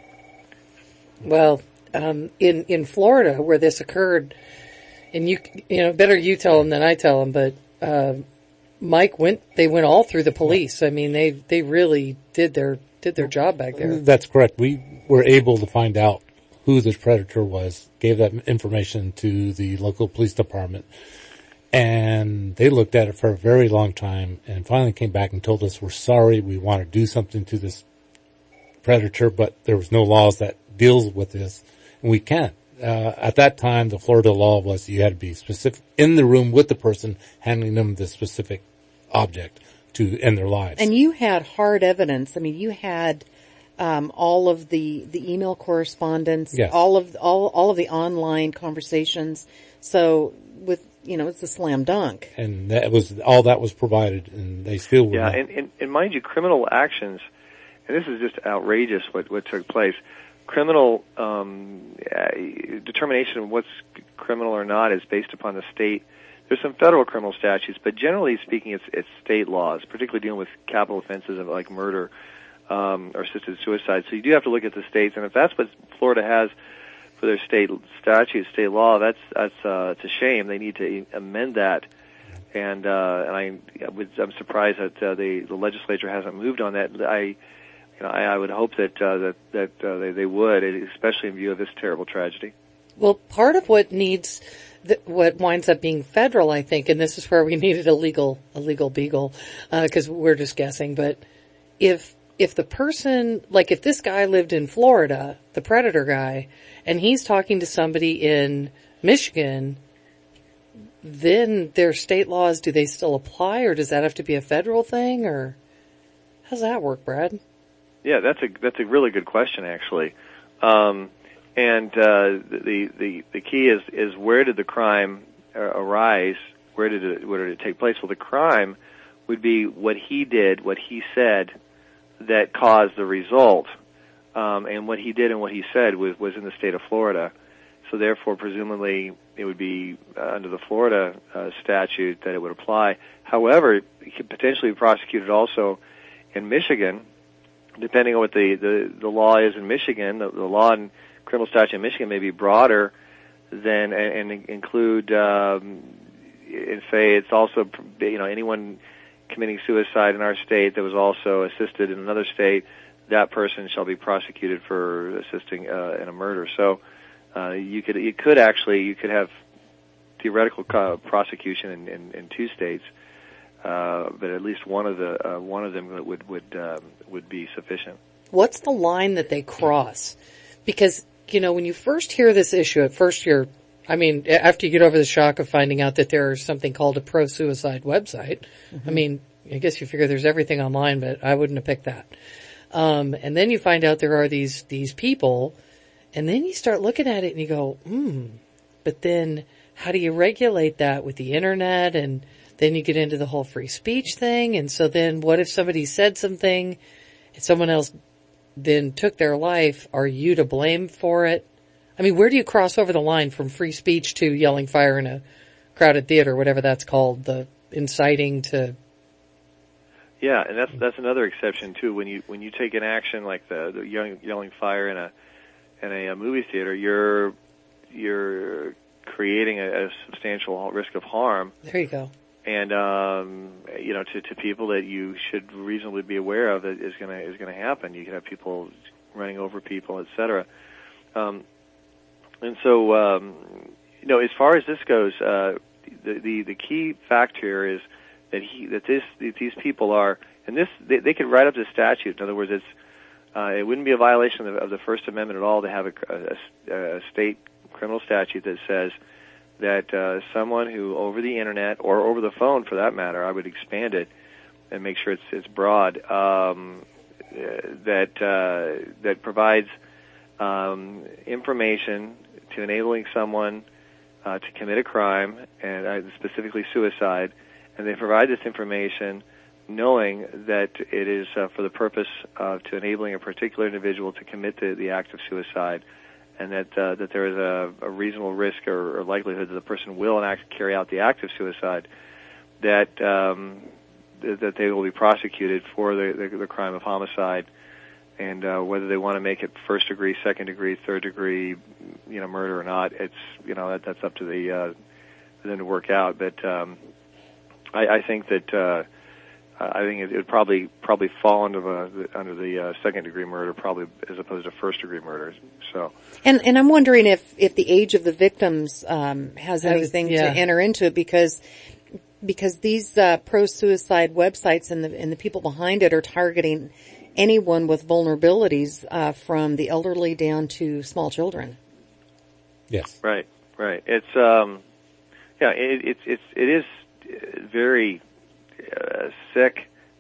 Well, um, in in Florida, where this occurred, and you you know better you tell him than I tell him, but uh, Mike went. They went all through the police. I mean, they they really did their did their job back there. That's correct. We were able to find out who this predator was. Gave that information to the local police department. And they looked at it for a very long time and finally came back and told us, we're sorry, we want to do something to this predator, but there was no laws that deals with this, and we can't. Uh, at that time, the Florida law was you had to be specific in the room with the person handing them the specific object. to end their lives. And you had hard evidence. I mean, you had um, all of the, the email correspondence, yes. all of all all of the online conversations. So with you know, it's a slam dunk. And that was all that was provided, and they still were yeah. not. And, and, and mind you, criminal actions, and this is just outrageous what what took place. Criminal um, uh, determination of what's criminal or not is based upon the state. There's some federal criminal statutes, but generally speaking, it's it's state laws, particularly dealing with capital offenses of like murder um, or assisted suicide. So you do have to look at the states, and if that's what Florida has for their state statute, state law, that's that's uh, it's a shame. They need to amend that, and uh, and I, I would, I'm surprised that uh, the the legislature hasn't moved on that. I you know I, I would hope that uh, that that uh, they they would, especially in view of this terrible tragedy. Well, part of what needs, th- what winds up being federal, I think, and this is where we needed a legal, a legal beagle, because uh, we're just guessing, but if, if the person, like if this guy lived in Florida, the predator guy, and he's talking to somebody in Michigan, then their state laws, do they still apply, or does that have to be a federal thing, or how's that work, Brad? Yeah, that's a, that's a really good question, actually. Um, And uh, the the the key is is where did the crime uh, arise? Where did it where did it take place? Well, the crime would be what he did, what he said, that caused the result, um, and what he did and what he said was was in the state of Florida. So therefore, presumably, it would be uh, under the Florida uh, statute that it would apply. However, he could potentially be prosecuted also in Michigan, depending on what the the, the law is in Michigan. The, the law in criminal statute in Michigan may be broader than and, and include um, and say it's also you know anyone committing suicide in our state that was also assisted in another state, that person shall be prosecuted for assisting uh, in a murder. So uh, you could you could actually you could have theoretical co- prosecution in, in, in two states, uh, but at least one of the uh, one of them would would um, would be sufficient. What's the line that they cross? Because you know, when you first hear this issue, at first you're, I mean, after you get over the shock of finding out that there's something called a pro-suicide website, mm-hmm. I mean, I guess you figure there's everything online, but I wouldn't have picked that. Um, and then you find out there are these, these people, and then you start looking at it and you go, hmm, but then how do you regulate that with the internet? And then you get into the whole free speech thing. And so then what if somebody said something and someone else then took their life? Are you to blame for it? I mean, where do you cross over the line from free speech to yelling fire in a crowded theater, whatever that's called, the inciting to? Yeah, and that's that's another exception too. When you when you take an action like the, the yelling, yelling fire in a in a, a movie theater, you're you're creating a, a substantial risk of harm. There you go. And um, you know, to, to people that you should reasonably be aware of that is going to is going to happen. You can have people running over people, et cetera. Um, and so, um, you know, as far as this goes, uh, the, the the key fact here is that he that this that these people are, and this they, they could write up the statute. In other words, it's uh, it wouldn't be a violation of, of the First Amendment at all to have a, a, a state criminal statute that says that uh, someone who over the internet or over the phone, for that matter, I would expand it and make sure it's it's broad, um, that uh, that provides um, information to enabling someone uh, to commit a crime, and uh, specifically suicide, and they provide this information knowing that it is uh, for the purpose of to enabling a particular individual to commit the, the act of suicide, and that uh, that there is a, a reasonable risk or, or likelihood that the person will in fact carry out the act of suicide, that um, th- that they will be prosecuted for the, the, the crime of homicide, and uh, whether they want to make it first degree, second degree, third degree, you know, murder or not, it's you know that, that's up to the uh, them to work out. But um, I, I think that. Uh, I think it would probably probably fall under the under the uh, second degree murder, probably as opposed to first degree murder. So, and and I'm wondering if if the age of the victims um, has Has- anything yeah. to enter into it, because because these uh, pro suicide websites and the and the people behind it are targeting anyone with vulnerabilities, uh, from the elderly down to small children. Yes. right, right. It's um, yeah, it, it's it's it is very uh, sick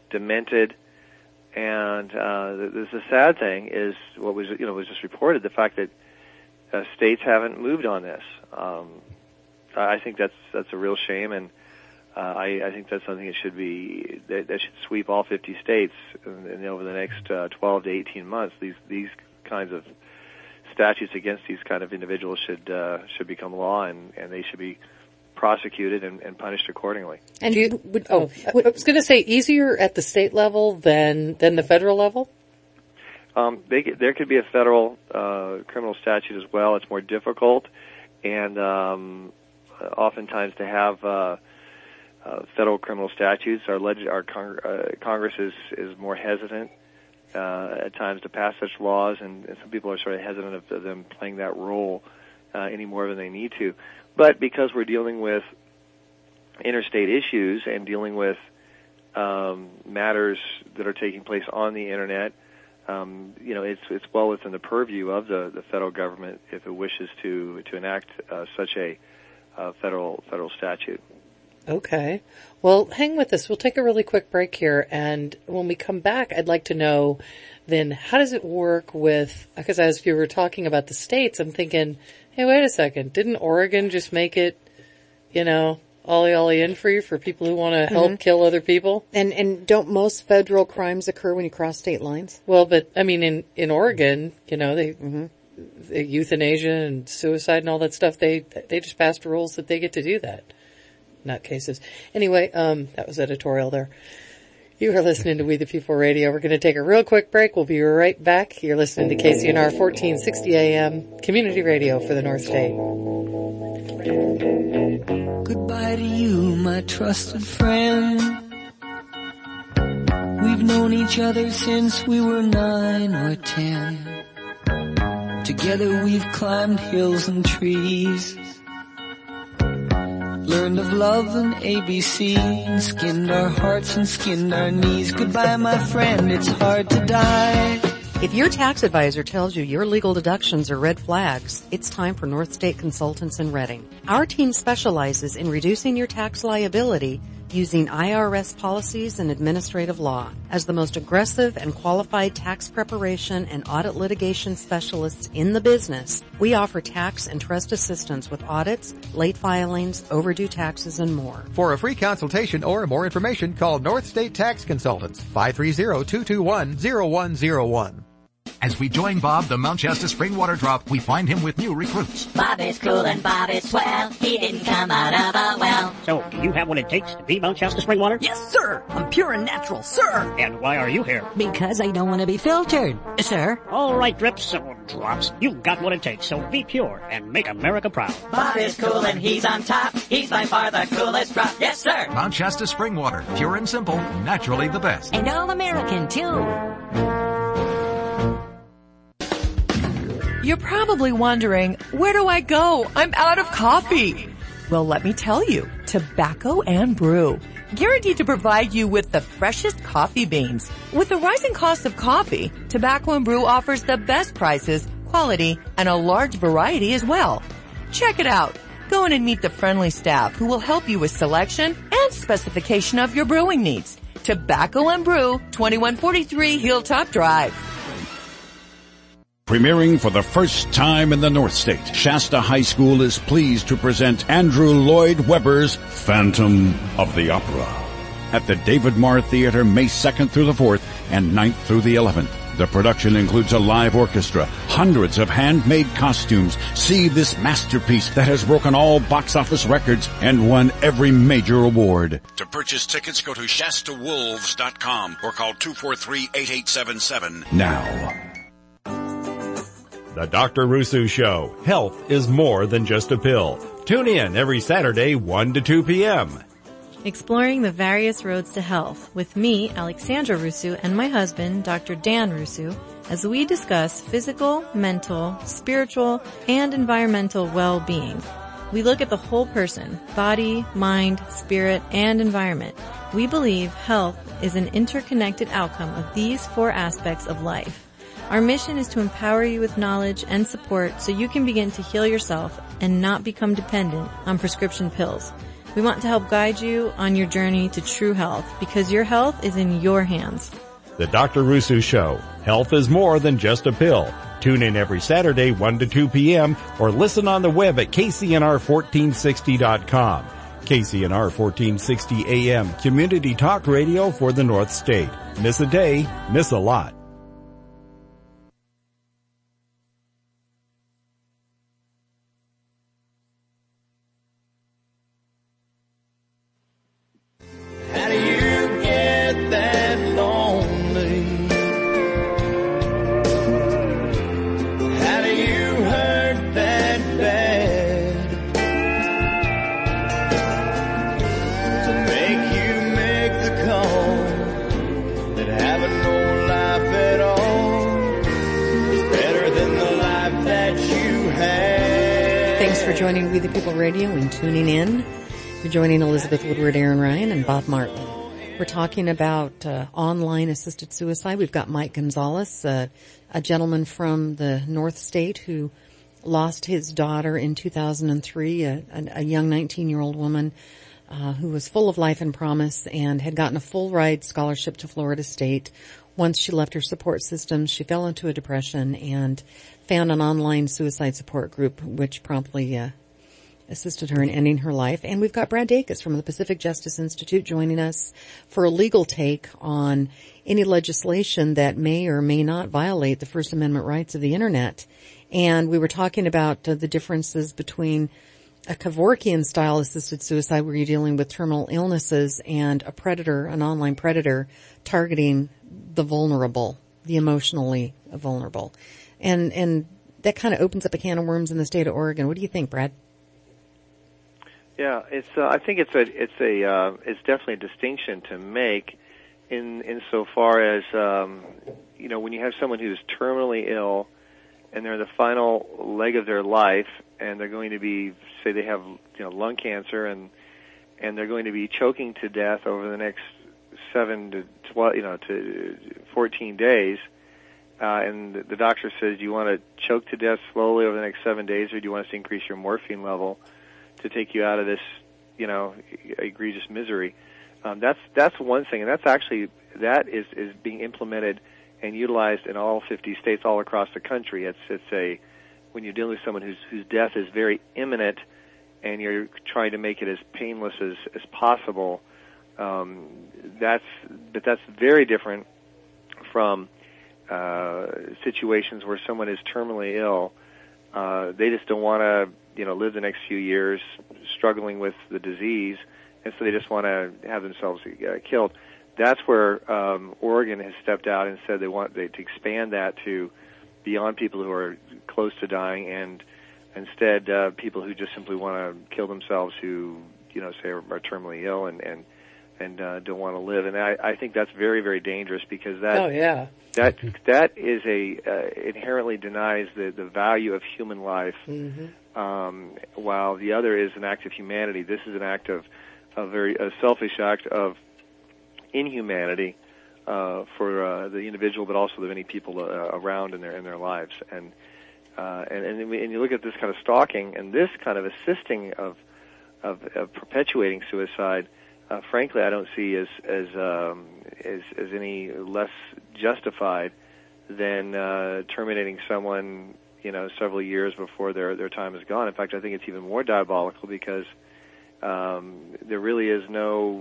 demented. And uh, the, the sad thing is what was you know was just reported, the fact that uh, states haven't moved on this. Um, I think that's that's a real shame, and uh, I, I think that's something that should be that, that should sweep all fifty states in, in, over the next uh, twelve to eighteen months. These these kinds of statutes against these kind of individuals should uh, should become law, and, and they should be prosecuted and, and punished accordingly. And you would, oh, I was going to say easier at the state level than than the federal level? Um, they, there could be a federal uh, criminal statute as well. It's more difficult, and um, oftentimes to have uh, uh, federal criminal statutes, our, leg- our con- uh, Congress is, is more hesitant uh, at times to pass such laws, and, and some people are sort of hesitant of, of them playing that role uh, any more than they need to. But because we're dealing with interstate issues and dealing with um, matters that are taking place on the Internet, um, you know, it's it's well within the purview of the, the federal government if it wishes to to enact uh, such a uh, federal federal statute. Okay. Well, hang with us. We'll take a really quick break here, and when we come back, I'd like to know then how does it work with, because as you were talking about the states, I'm thinking, hey, wait a second, didn't Oregon just make it, you know, ollie ollie in free for people who want to help mm-hmm. kill other people? And and don't most federal crimes occur when you cross state lines? Well, but I mean, in in Oregon, you know, they, mm-hmm. they euthanasia and suicide and all that stuff. They they just passed rules that they get to do that. Not cases. Anyway, um, that was editorial there. You are listening to We the People Radio. We're going to take a real quick break. We'll be right back. You're listening to K C N R fourteen sixty A M, Community Radio for the North State. Goodbye to you, my trusted friend. We've known each other since we were nine or ten. Together we've climbed hills and trees, learned of love and A B C, and skinned our hearts and skinned our knees. Goodbye, my friend, it's hard to die. If your tax advisor tells you your legal deductions are red flags, it's time for North State Consultants in Reading. Our team specializes in reducing your tax liability using I R S policies and administrative law. As the most aggressive and qualified tax preparation and audit litigation specialists in the business, we offer tax and trust assistance with audits, late filings, overdue taxes, and more. For a free consultation or more information, call North State Tax Consultants, five three zero, two two one, zero one zero one. As we join Bob, the Mount Shasta Spring Water Drop, we find him with new recruits. Bob is cool and Bob is swell. He didn't come out of a well. So, do you have what it takes to be Mount Shasta Spring Water? Yes, sir. I'm pure and natural, sir. And why are you here? Because I don't want to be filtered, sir. All right, drips or drops. You've got what it takes, so be pure and make America proud. Bob is cool and he's on top. He's by far the coolest drop. Yes, sir. Mount Shasta Spring Water. Pure and simple. Naturally the best. And all American, too. You're probably wondering, where do I go? I'm out of coffee. Well, let me tell you, Tobacco and Brew. Guaranteed to provide you with the freshest coffee beans. With the rising cost of coffee, Tobacco and Brew offers the best prices, quality, and a large variety as well. Check it out. Go in and meet the friendly staff who will help you with selection and specification of your brewing needs. Tobacco and Brew, twenty-one forty-three Hilltop Drive. Premiering for the first time in the North State, Shasta High School is pleased to present Andrew Lloyd Webber's Phantom of the Opera at the David Marr Theater May second through the fourth and ninth through the eleventh. The production includes a live orchestra, hundreds of handmade costumes. See this masterpiece that has broken all box office records and won every major award. To purchase tickets, go to Shasta Wolves dot com or call two four three, eight eight seven seven now. The Doctor Rusu Show. Health is more than just a pill. Tune in every Saturday, one to two p.m. Exploring the various roads to health with me, Alexandra Rusu, and my husband, Doctor Dan Rusu, as we discuss physical, mental, spiritual, and environmental well-being. We look at the whole person, body, mind, spirit, and environment. We believe health is an interconnected outcome of these four aspects of life. Our mission is to empower you with knowledge and support so you can begin to heal yourself and not become dependent on prescription pills. We want to help guide you on your journey to true health because your health is in your hands. The Doctor Rusu Show. Health is more than just a pill. Tune in every Saturday, one to two p.m. or listen on the web at K C N R fourteen sixty dot com. K C N R fourteen sixty A M, community talk radio for the North State. Miss a day, miss a lot. How do you get that lonely? How do you hurt that bad? To make you make the call that having no life at all is better than the life that you had. Thanks for joining We the People Radio and tuning in. We're joining Elizabeth Woodward, Aaron Ryan, and Bob Martin. We're talking about uh, online assisted suicide. We've got Mike Gonzalez, uh, a gentleman from the North State who lost his daughter in two thousand three, a, a young nineteen-year-old woman uh, who was full of life and promise and had gotten a full-ride scholarship to Florida State. Once she left her support system, she fell into a depression and found an online suicide support group, which promptly uh, assisted her in ending her life. And we've got Brad Dacus from the Pacific Justice Institute joining us for a legal take on any legislation that may or may not violate the First Amendment rights of the Internet. And we were talking about uh, the differences between a Kevorkian-style assisted suicide where you're dealing with terminal illnesses and a predator, an online predator, targeting the vulnerable, the emotionally vulnerable. And, and that kind of opens up a can of worms in the state of Oregon. What do you think, Brad? Yeah, it's. Uh, I think it's a. It's a. Uh, it's definitely a distinction to make, in insofar as um, you know, when you have someone who's terminally ill, and they're in the final leg of their life, and they're going to be, say, they have you know lung cancer, and and they're going to be choking to death over the next seven to twelve, you know, to fourteen days, uh, and the doctor says, do you want to choke to death slowly over the next seven days, or do you want us to increase your morphine level to take you out of this, you know, egregious misery? Um, that's that's one thing, and that's actually that is is being implemented and utilized in all fifty states all across the country. It's it's a when you're dealing with someone whose whose death is very imminent, and you're trying to make it as painless as as possible. Um, that's but that's very different from uh, situations where someone is terminally ill. Uh, they just don't want to, you know, live the next few years struggling with the disease, and so they just want to have themselves uh, killed. That's where um, Oregon has stepped out and said they want they, to expand that to beyond people who are close to dying, and instead uh, people who just simply want to kill themselves, who you know say are, are terminally ill and and and uh, don't want to live. And I, I think that's very very dangerous, because that oh yeah that that is a uh, inherently denies the the value of human life. Mm-hmm. Um, while the other is an act of humanity, this is an act of a very a selfish act of inhumanity uh, for uh, the individual, but also the many people uh, around in their in their lives. And uh, and and, and you look at this kind of stalking and this kind of assisting of of, of perpetuating suicide. Uh, frankly, I don't see as as um, as as any less justified than uh, terminating someone, you know, several years before their their time is gone. In fact, I think it's even more diabolical, because um, there really is no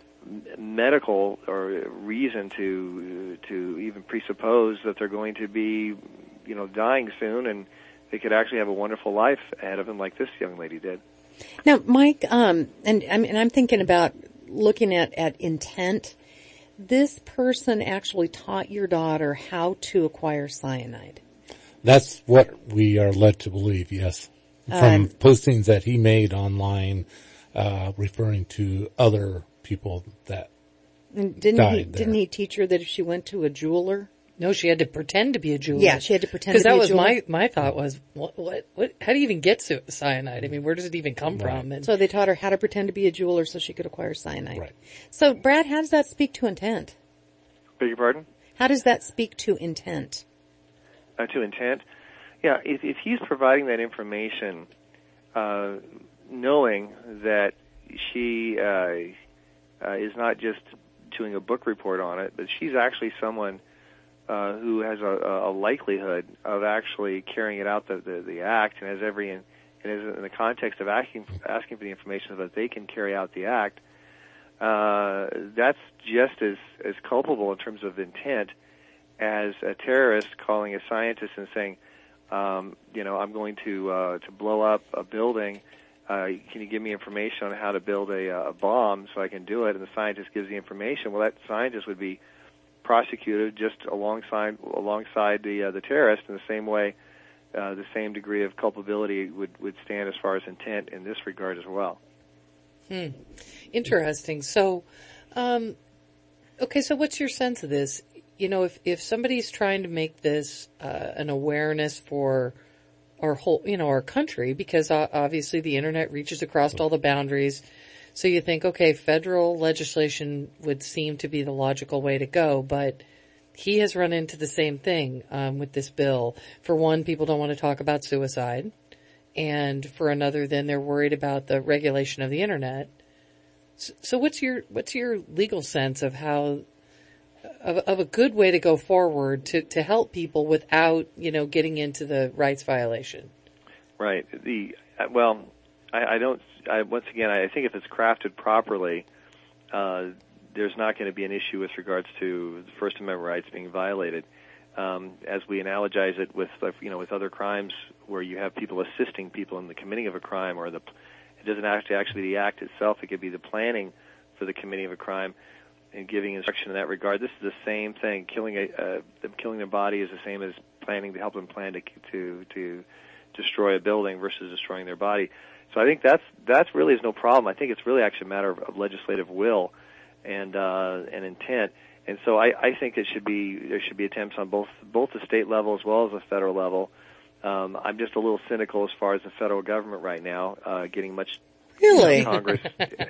medical or reason to to even presuppose that they're going to be, you know, dying soon, and they could actually have a wonderful life ahead of them, like this young lady did. Now, Mike, um, and I mean, I'm thinking about looking at at intent. This person actually taught your daughter how to acquire cyanide. That's what we are led to believe. Yes, from um, postings that he made online, uh, referring to other people that and didn't died he there. didn't he teach her that if she went to a jeweler? No, she had to pretend to be a jeweler. Yeah, she had to pretend to be a Because jeweler. that was my, my thought was, what, what, what, how do you even get cyanide? I mean, where does it even come Right. from? And So they taught her how to pretend to be a jeweler so she could acquire cyanide. Right. So, Brad, how does that speak to intent? Beg your pardon? How does that speak to intent? Uh, to intent? Yeah, if, if he's providing that information, uh, knowing that she uh, uh, is not just doing a book report on it, but she's actually someone uh, who has a, a likelihood of actually carrying it out the the, the act, and has every and is in the context of asking asking for the information so that they can carry out the act. Uh, that's just as as culpable in terms of intent as a terrorist calling a scientist and saying, um, you know, I'm going to uh, to blow up a building. Uh, can you give me information on how to build a, a bomb so I can do it? And the scientist gives the information. Well, that scientist would be prosecuted just alongside alongside the uh, the terrorist in the same way. Uh, the same degree of culpability would, would stand as far as intent in this regard as well. Hmm. Interesting. So, um, okay, so what's your sense of this? You know, if, if somebody's trying to make this uh, an awareness for our whole, you know, our country, because uh, obviously the internet reaches across all the boundaries, so you think, okay, federal legislation would seem to be the logical way to go, but he has run into the same thing um, with this bill. For one, people don't want to talk about suicide. And for another, then they're worried about the regulation of the internet. So, so what's your what's your legal sense of how of, of a good way to go forward to, to help people without, you know, getting into the rights violation? Right. The well, I, I don't. I, once again, I think if it's crafted properly, uh, there's not going to be an issue with regards to the First Amendment rights being violated. Um, as we analogize it with, you know, with other crimes where you have people assisting people in the committing of a crime, or the, it doesn't actually actually be the act itself. It could be the planning for the committing of a crime and giving instruction in that regard. This is the same thing. Killing a uh, them killing their body is the same as planning to help them plan to to to destroy a building versus destroying their body. So I think that's that's really is no problem. I think it's really actually a matter of, of legislative will and uh, and intent. And so I, I think it should be there should be attempts on both both the state level as well as the federal level. Um, I'm just a little cynical as far as the federal government right now, uh, getting much really Congress.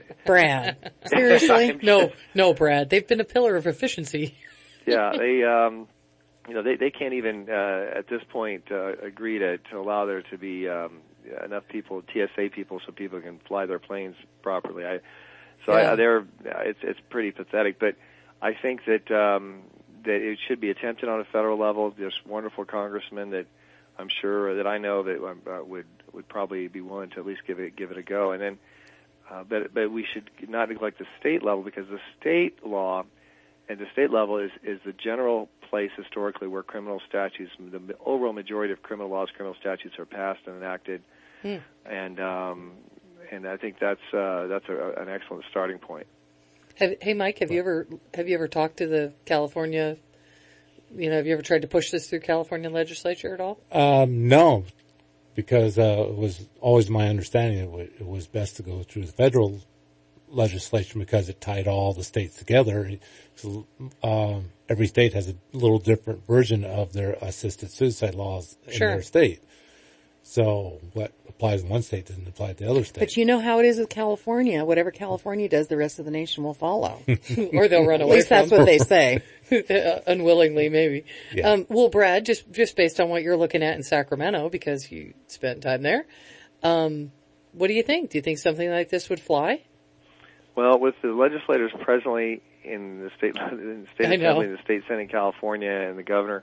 Brad, seriously? no, no, Brad. They've been a pillar of efficiency. yeah, they um, you know they they can't even uh, at this point uh, agree to, to allow there to be um, enough people, T S A people, so people can fly their planes properly. I so yeah. I, they're it's it's pretty pathetic, but I think that um, that it should be attempted on a federal level. There's wonderful congressmen that I'm sure that I know that uh, would would probably be willing to at least give it give it a go. And then, uh, but but we should not neglect the state level, because the state law and the state level is is the general place historically where criminal statutes, the overall majority of criminal laws, criminal statutes are passed and enacted. Hmm. And um, and I think that's uh, that's a, an excellent starting point. Have, hey, Mike, have you ever have you ever talked to the California? You know, have you ever tried to push this through California legislature at all? Um, no, because uh, it was always my understanding it, w- it was best to go through the federal legislation because it tied all the states together. So, um, every state has a little different version of their assisted suicide laws in Sure. their state. So what applies in one state doesn't apply to the other state. But you know how it is with California. Whatever California does, the rest of the nation will follow. Or they'll run away. At least that's from. what they say. uh, unwillingly, maybe. Yeah. Um, well, Brad, just just based on what you're looking at in Sacramento, because you spent time there, um, what do you think? Do you think something like this would fly? Well, with the legislators presently in the state, in the state I know. assembly, the state senate in California, and the governor,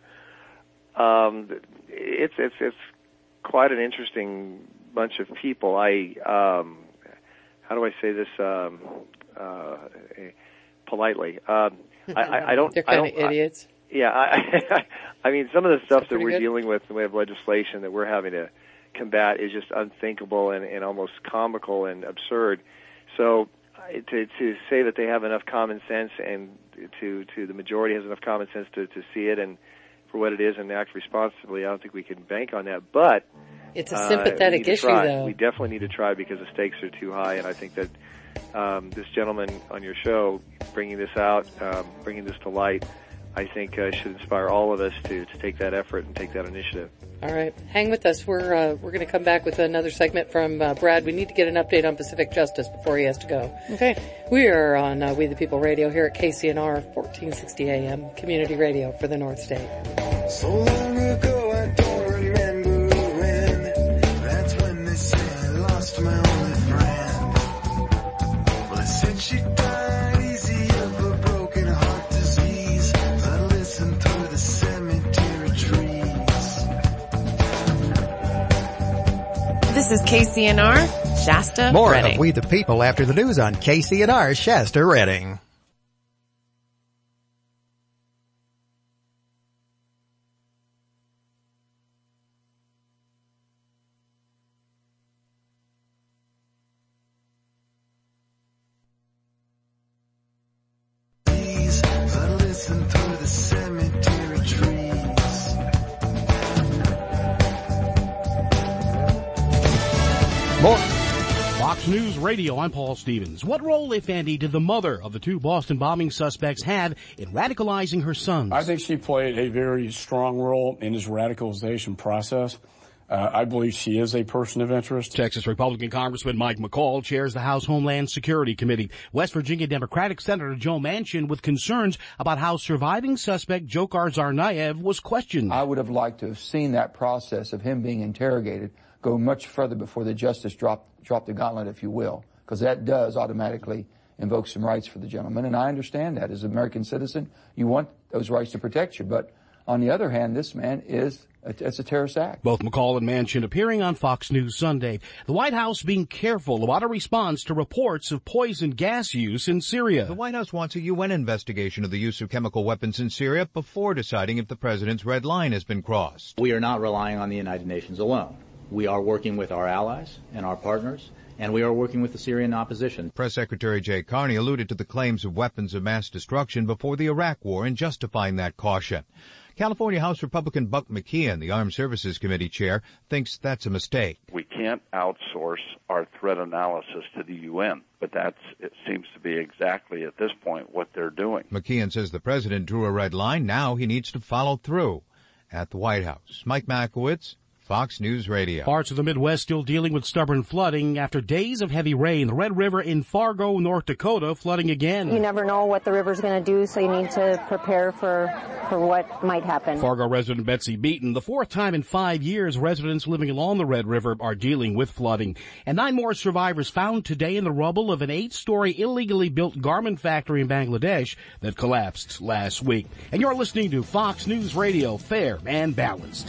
um, it's it's it's quite an interesting bunch of people. I um, how do I say this um, uh, politely? Um, I, I, I don't. They're I kind don't, of idiots. I, yeah, I, I mean, some of the stuff that pretty we're good. dealing with in the way of legislation that we're having to combat is just unthinkable and, and almost comical and absurd. So to to say that they have enough common sense and to to the majority has enough common sense to, to see it and for what it is and act responsibly, I don't think we can bank on that. But It's a uh, sympathetic we need to issue, try. though. We definitely need to try because the stakes are too high, and I think that um, this gentleman on your show bringing this out, um, bringing this to light, I think uh, should inspire all of us to, to take that effort and take that initiative. All right, hang with us. We're uh, we're going to come back with another segment from uh, Brad. We need to get an update on Pacific Justice before he has to go. Okay. We are on uh, We the People Radio here at K C N R fourteen sixty A M, community radio for the North State. So long ago I don't remember when. That's when they say I lost my only friend. This is K C N R, Shasta, More Redding. of We the People after the news on K C N R Shasta Redding. Fox News Radio, I'm Paul Stevens. What role, if any, did the mother of the two Boston bombing suspects have in radicalizing her sons? I think she played a very strong role in his radicalization process. Uh, I believe she is a person of interest. Texas Republican Congressman Mike McCall chairs the House Homeland Security Committee. West Virginia Democratic Senator Joe Manchin with concerns about how surviving suspect Dzhokhar Tsarnaev was questioned. I would have liked to have seen that process of him being interrogated go much further before the justice dropped drop the gauntlet, if you will, because that does automatically invoke some rights for the gentleman. And I understand that. As an American citizen, you want those rights to protect you. But on the other hand, this man is, a, it's a terrorist act. Both McCall and Manchin appearing on Fox News Sunday. The White House being careful about a response to reports of poison gas use in Syria. The White House wants a U N investigation of the use of chemical weapons in Syria before deciding if the president's red line has been crossed. We are not relying on the United Nations alone. We are working with our allies and our partners, and we are working with the Syrian opposition. Press Secretary Jay Carney alluded to the claims of weapons of mass destruction before the Iraq War in justifying that caution. California House Republican Buck McKeon, the Armed Services Committee chair, thinks that's a mistake. We can't outsource our threat analysis to the U N, but that's, it seems to be exactly at this point what they're doing. McKeon says the president drew a red line. Now he needs to follow through. At the White House, Mike Makowitz, Fox News Radio. Parts of the Midwest still dealing with stubborn flooding after days of heavy rain. The Red River in Fargo, North Dakota, flooding again. You never know what the river's going to do, so you need to prepare for for what might happen. Fargo resident Betsy Beaton. The fourth time in five years, residents living along the Red River are dealing with flooding. And nine more survivors found today in the rubble of an eight-story illegally built garment factory in Bangladesh that collapsed last week. And you're listening to Fox News Radio, fair and balanced.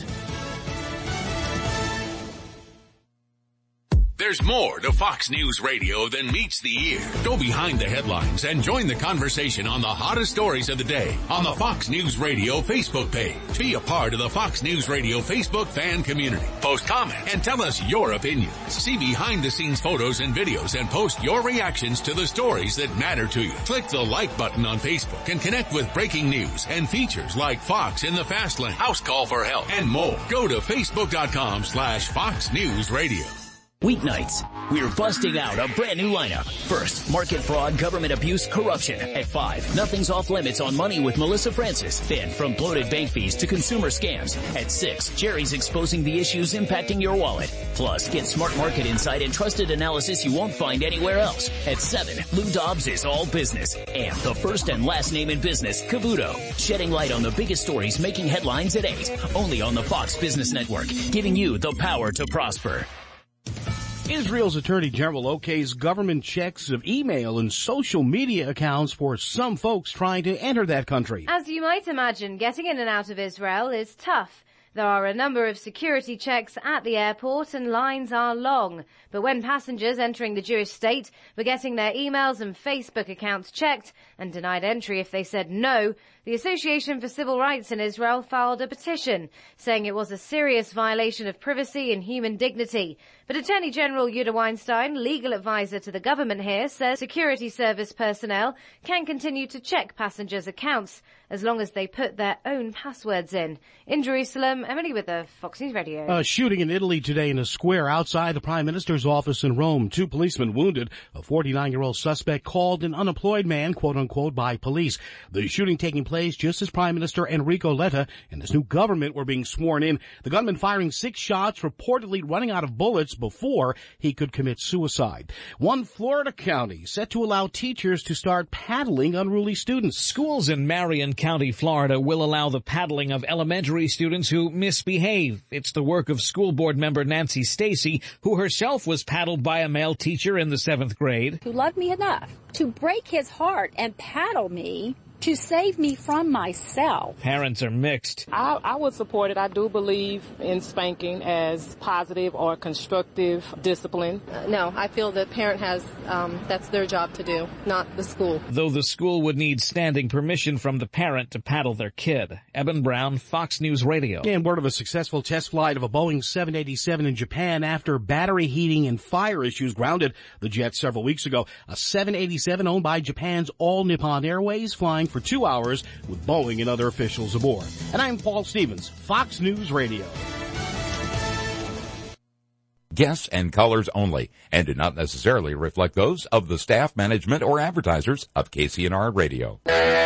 There's more to Fox News Radio than meets the ear. Go behind the headlines and join the conversation on the hottest stories of the day on the Fox News Radio Facebook page. Be a part of the Fox News Radio Facebook fan community. Post comments and tell us your opinions. See behind-the-scenes photos and videos and post your reactions to the stories that matter to you. Click the like button on Facebook and connect with breaking news and features like Fox in the Fast Lane, House Call for Help, and more. Go to facebook.com slash Fox News Radio. Weeknights, we're busting out a brand new lineup. First, market fraud, government abuse, corruption. At five, nothing's off limits on money with Melissa Francis. Then, from bloated bank fees to consumer scams. At six, Jerry's exposing the issues impacting your wallet. Plus, get smart market insight and trusted analysis you won't find anywhere else. At seven, Lou Dobbs is all business. And the first and last name in business, Cavuto, shedding light on the biggest stories making headlines at eight. Only on the Fox Business Network, giving you the power to prosper. Israel's Attorney General okays government checks of email and social media accounts for some folks trying to enter that country. As you might imagine, getting in and out of Israel is tough. There are a number of security checks at the airport and lines are long. But when passengers entering the Jewish state were getting their emails and Facebook accounts checked and denied entry if they said no, the Association for Civil Rights in Israel filed a petition saying it was a serious violation of privacy and human dignity. But Attorney General Yehuda Weinstein, legal advisor to the government here, says security service personnel can continue to check passengers' accounts as long as they put their own passwords in. In Jerusalem, Emily with the Fox News Radio. A shooting in Italy today in a square outside the Prime Minister's office in Rome. Two policemen wounded. A forty-nine-year-old suspect called an unemployed man, quote-unquote, by police. The shooting taking place just as Prime Minister Enrico Letta and his new government were being sworn in. The gunman firing six shots, reportedly running out of bullets before he could commit suicide. One Florida county set to allow teachers to start paddling unruly students. Schools in Marion County, Florida will allow the paddling of elementary students who misbehave. It's the work of school board member Nancy Stacy, who herself was paddled by a male teacher in the seventh grade. Who loved me enough to break his heart and paddle me to save me from myself. Parents are mixed. I, I would support it. I do believe in spanking as positive or constructive discipline. Uh, no, I feel the parent has, um, that's their job to do, not the school. Though the school would need standing permission from the parent to paddle their kid. Eben Brown, Fox News Radio. And word of a successful test flight of a Boeing seven eighty-seven in Japan after battery heating and fire issues grounded the jet several weeks ago. A seven eighty-seven owned by Japan's All Nippon Airways flying for two hours with Boeing and other officials aboard. And I'm Paul Stevens, Fox News Radio. Guests and callers only, and do not necessarily reflect those of the staff, management, or advertisers of K C N R Radio.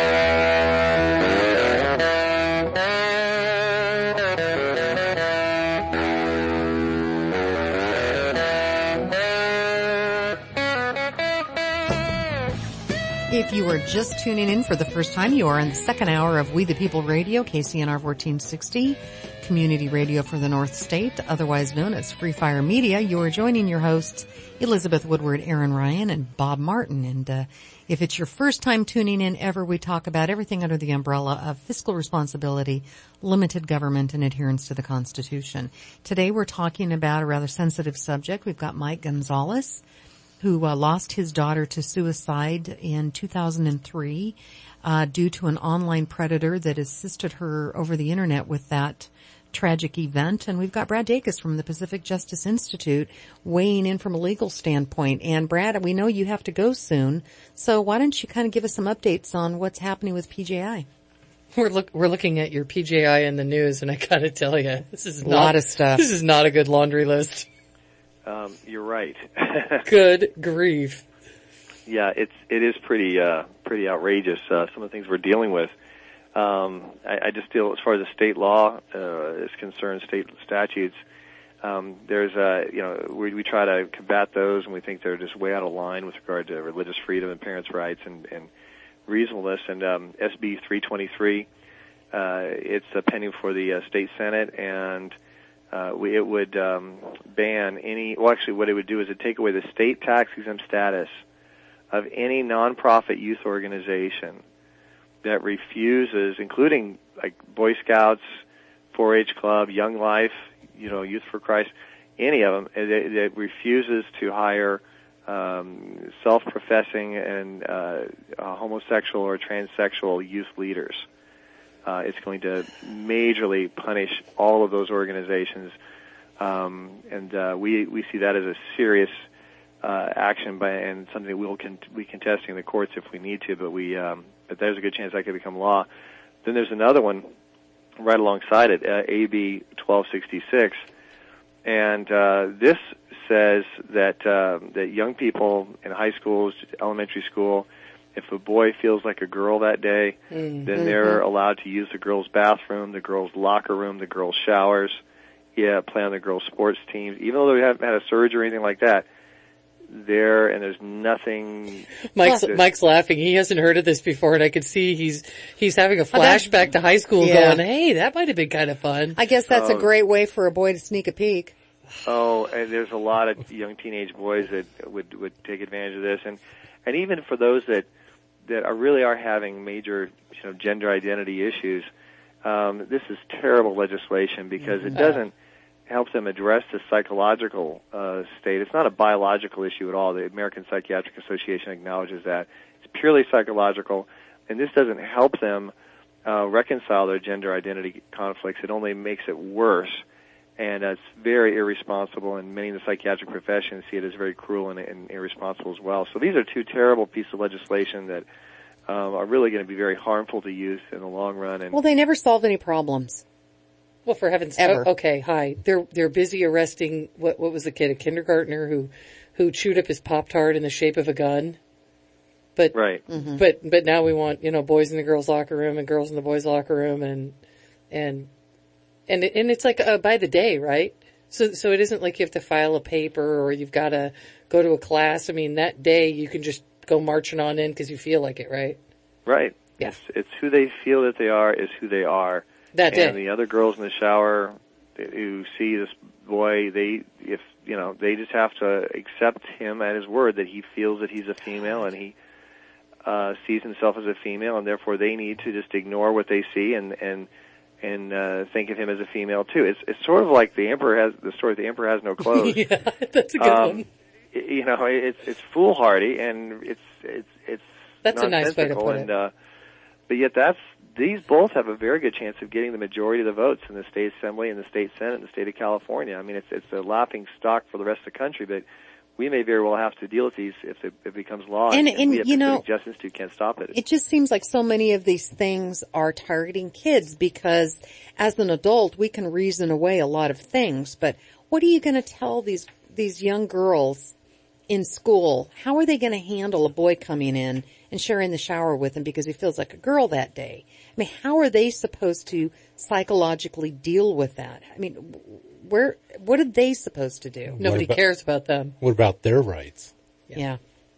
If you are just tuning in for the first time, you are in the second hour of We the People Radio, K C N R fourteen sixty, community radio for the North State, otherwise known as Free Fire Media. You are joining your hosts, Elizabeth Woodward, Aaron Ryan, and Bob Martin. And uh, if it's your first time tuning in ever, we talk about everything under the umbrella of fiscal responsibility, limited government, and adherence to the Constitution. Today we're talking about a rather sensitive subject. We've got Mike Gonzalez, who uh, lost his daughter to suicide in two thousand three uh, due to an online predator that assisted her over the internet with that tragic event. And we've got Brad Dacus from the Pacific Justice Institute weighing in from a legal standpoint. And Brad, we know you have to go soon, so why don't you kind of give us some updates on what's happening with P J I? We're look we're looking at your P J I in the news, and I gotta tell you, this is a not, lot of stuff. This is not a good laundry list. Um, you're right. Good grief. Yeah, it's it is pretty uh, pretty outrageous. Uh, some of the things we're dealing with. Um, I, I just feel, as far as the state law uh, is concerned, state statutes. Um, there's uh, you know we we try to combat those, and we think they're just way out of line with regard to religious freedom and parents' rights and, and reasonableness. And um, S B three twenty-three, uh, it's uh, pending for the uh, state senate, and Uh, we, it would um, ban any, well actually what it would do is it'd take away the state tax exempt status of any nonprofit youth organization that refuses, including like Boy Scouts, four H Club, Young Life, you know, Youth for Christ, any of them, that, that refuses to hire um, self-professing and uh, uh, homosexual or transsexual youth leaders. Uh, it's going to majorly punish all of those organizations, um, and uh, we we see that as a serious uh, action by and something that we'll con- be contesting in the courts if we need to. But we um, but there's a good chance that could become law. Then there's another one right alongside it, uh, A B twelve sixty-six, and uh, this says that uh, that young people in high schools, elementary school, if a boy feels like a girl that day, mm-hmm. then they're allowed to use the girls' bathroom, the girls' locker room, the girls' showers, yeah, play on the girls' sports teams. Even though they haven't had a surgery or anything like that, there, and there's nothing. Mike's, Mike's laughing. He hasn't heard of this before, and I could see he's he's having a flashback oh, to high school yeah. going, hey, that might have been kind of fun. I guess that's oh. a great way for a boy to sneak a peek. Oh, and there's a lot of young teenage boys that would, would take advantage of this. And, and even for those that that are really are having major, you know, gender identity issues, um, this is terrible legislation because it doesn't help them address the psychological uh, state. It's not a biological issue at all. The American Psychiatric Association acknowledges that. It's purely psychological, and this doesn't help them uh, reconcile their gender identity conflicts. It only makes it worse, and uh, it's very irresponsible, and many in the psychiatric profession see it as very cruel and, and irresponsible as well. So these are two terrible pieces of legislation that um, are really going to be very harmful to youth in the long run. And well, they never solve any problems. Well, for heaven's sake. Oh, okay, hi. They're they're busy arresting, what what was the kid, a kindergartner who who chewed up his Pop-Tart in the shape of a gun? But right. Mm-hmm. But but now we want, you know, boys in the girls' locker room and girls in the boys' locker room, and and and and it's like uh, by the day, right? So so it isn't like you have to file a paper or you've got to go to a class. I mean, that day you can just go marching on in because you feel like it, right? Right. Yeah. It's, it's who they feel that they are is who they are. That day. And the other girls in the shower who see this boy, they if you know, they just have to accept him at his word that he feels that he's a female, and he uh, sees himself as a female, and therefore they need to just ignore what they see and and and uh, think of him as a female too. It's it's sort of like the emperor has the story. The emperor has no clothes. Yeah, that's a good um, one. You know, it's it's foolhardy and it's it's it's that's a nice way to put and, it. Uh, but yet, that's these both have a very good chance of getting the majority of the votes in the state assembly and the state senate in the state of California. I mean, it's it's a laughing stock for the rest of the country, but we may very well have to deal with these if it, if it becomes law. And, and, and we at you the know, Pacific Justice Institute can't stop it. It just seems like so many of these things are targeting kids because as an adult, we can reason away a lot of things. But what are you going to tell these these young girls in school? How are they going to handle a boy coming in and sharing the shower with him because he feels like a girl that day? I mean, how are they supposed to psychologically deal with that? I mean, where, what are they supposed to do? Nobody about, cares about them. What about their rights? Yeah.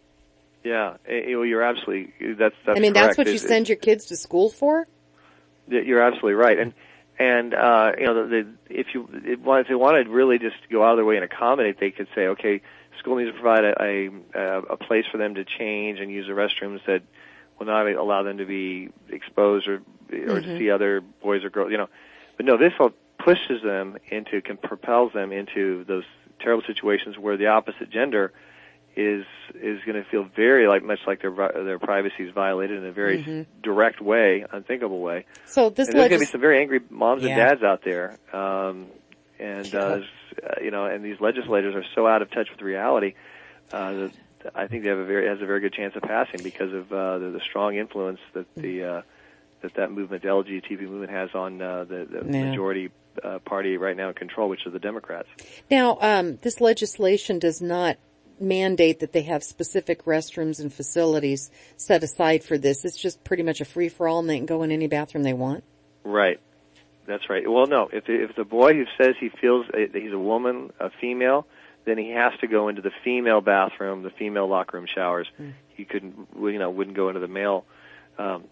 Yeah, yeah you're absolutely, that's, that's I mean, correct. that's what you it's, send your kids to school for? You're absolutely right. And, and, uh, you know, the, the, if you, if they wanted really just to go out of their way and accommodate, they could say, okay, school needs to provide a, a, a place for them to change and use the restrooms that will not allow them to be exposed or, or mm-hmm. to see other boys or girls, you know. But no, this all pushes them into, can propels them into those terrible situations where the opposite gender is is going to feel very like much like their their privacy is violated in a very mm-hmm. direct way, unthinkable way. So this and there's legis- going to be some very angry moms yeah. and dads out there, um, and uh, uh, you know, and these legislators are so out of touch with reality. Uh, that I think they have a very has a very good chance of passing because of uh, the, the strong influence that the uh, that that movement, the L G B T Q movement, has on uh, the, the yeah. majority uh, party right now in control, which are the Democrats. Now, um, this legislation does not mandate that they have specific restrooms and facilities set aside for this. It's just pretty much a free for all, and they can go in any bathroom they want. Right. That's right. Well, no. If if the boy who says he feels that he's a woman, a female, then he has to go into the female bathroom, the female locker room showers. Mm. He couldn't, you know, wouldn't go into the male. Um,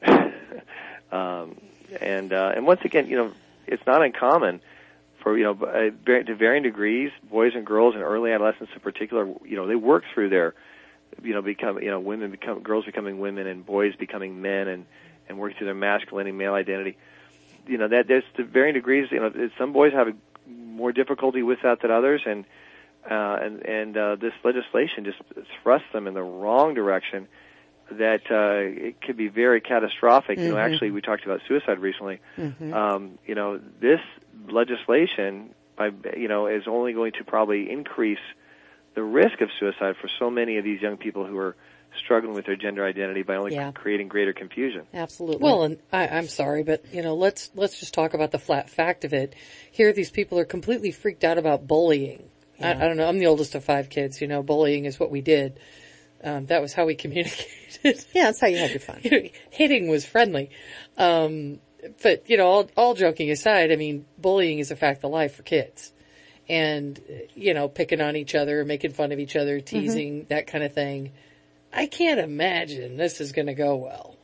um, and uh, and once again, you know, it's not uncommon for, you know, to varying degrees, boys and girls in early adolescence in particular, you know, they work through their, you know, become, you know, women become, girls becoming women and boys becoming men and, and work through their masculine and male identity. You know, that there's to varying degrees, you know, some boys have more difficulty with that than others, and, uh, and, and, uh, this legislation just thrusts them in the wrong direction that, uh, it could be very catastrophic. Mm-hmm. You know, actually, we talked about suicide recently. Mm-hmm. Um, you know, this legislation, by, you know, is only going to probably increase the risk of suicide for so many of these young people who are struggling with their gender identity by only yeah. creating greater confusion. Absolutely. Well, and I, I'm sorry, but you know, let's let's just talk about the flat fact of it. Here, these people are completely freaked out about bullying. Yeah. I, I don't know. I'm the oldest of five kids. You know, bullying is what we did. Um, that was how we communicated. Yeah, that's how you had your fun. Hitting was friendly. Um, but, you know, all, all joking aside, I mean, bullying is a fact of life for kids. And, you know, picking on each other, making fun of each other, teasing, mm-hmm. that kind of thing. I can't imagine this is going to go well.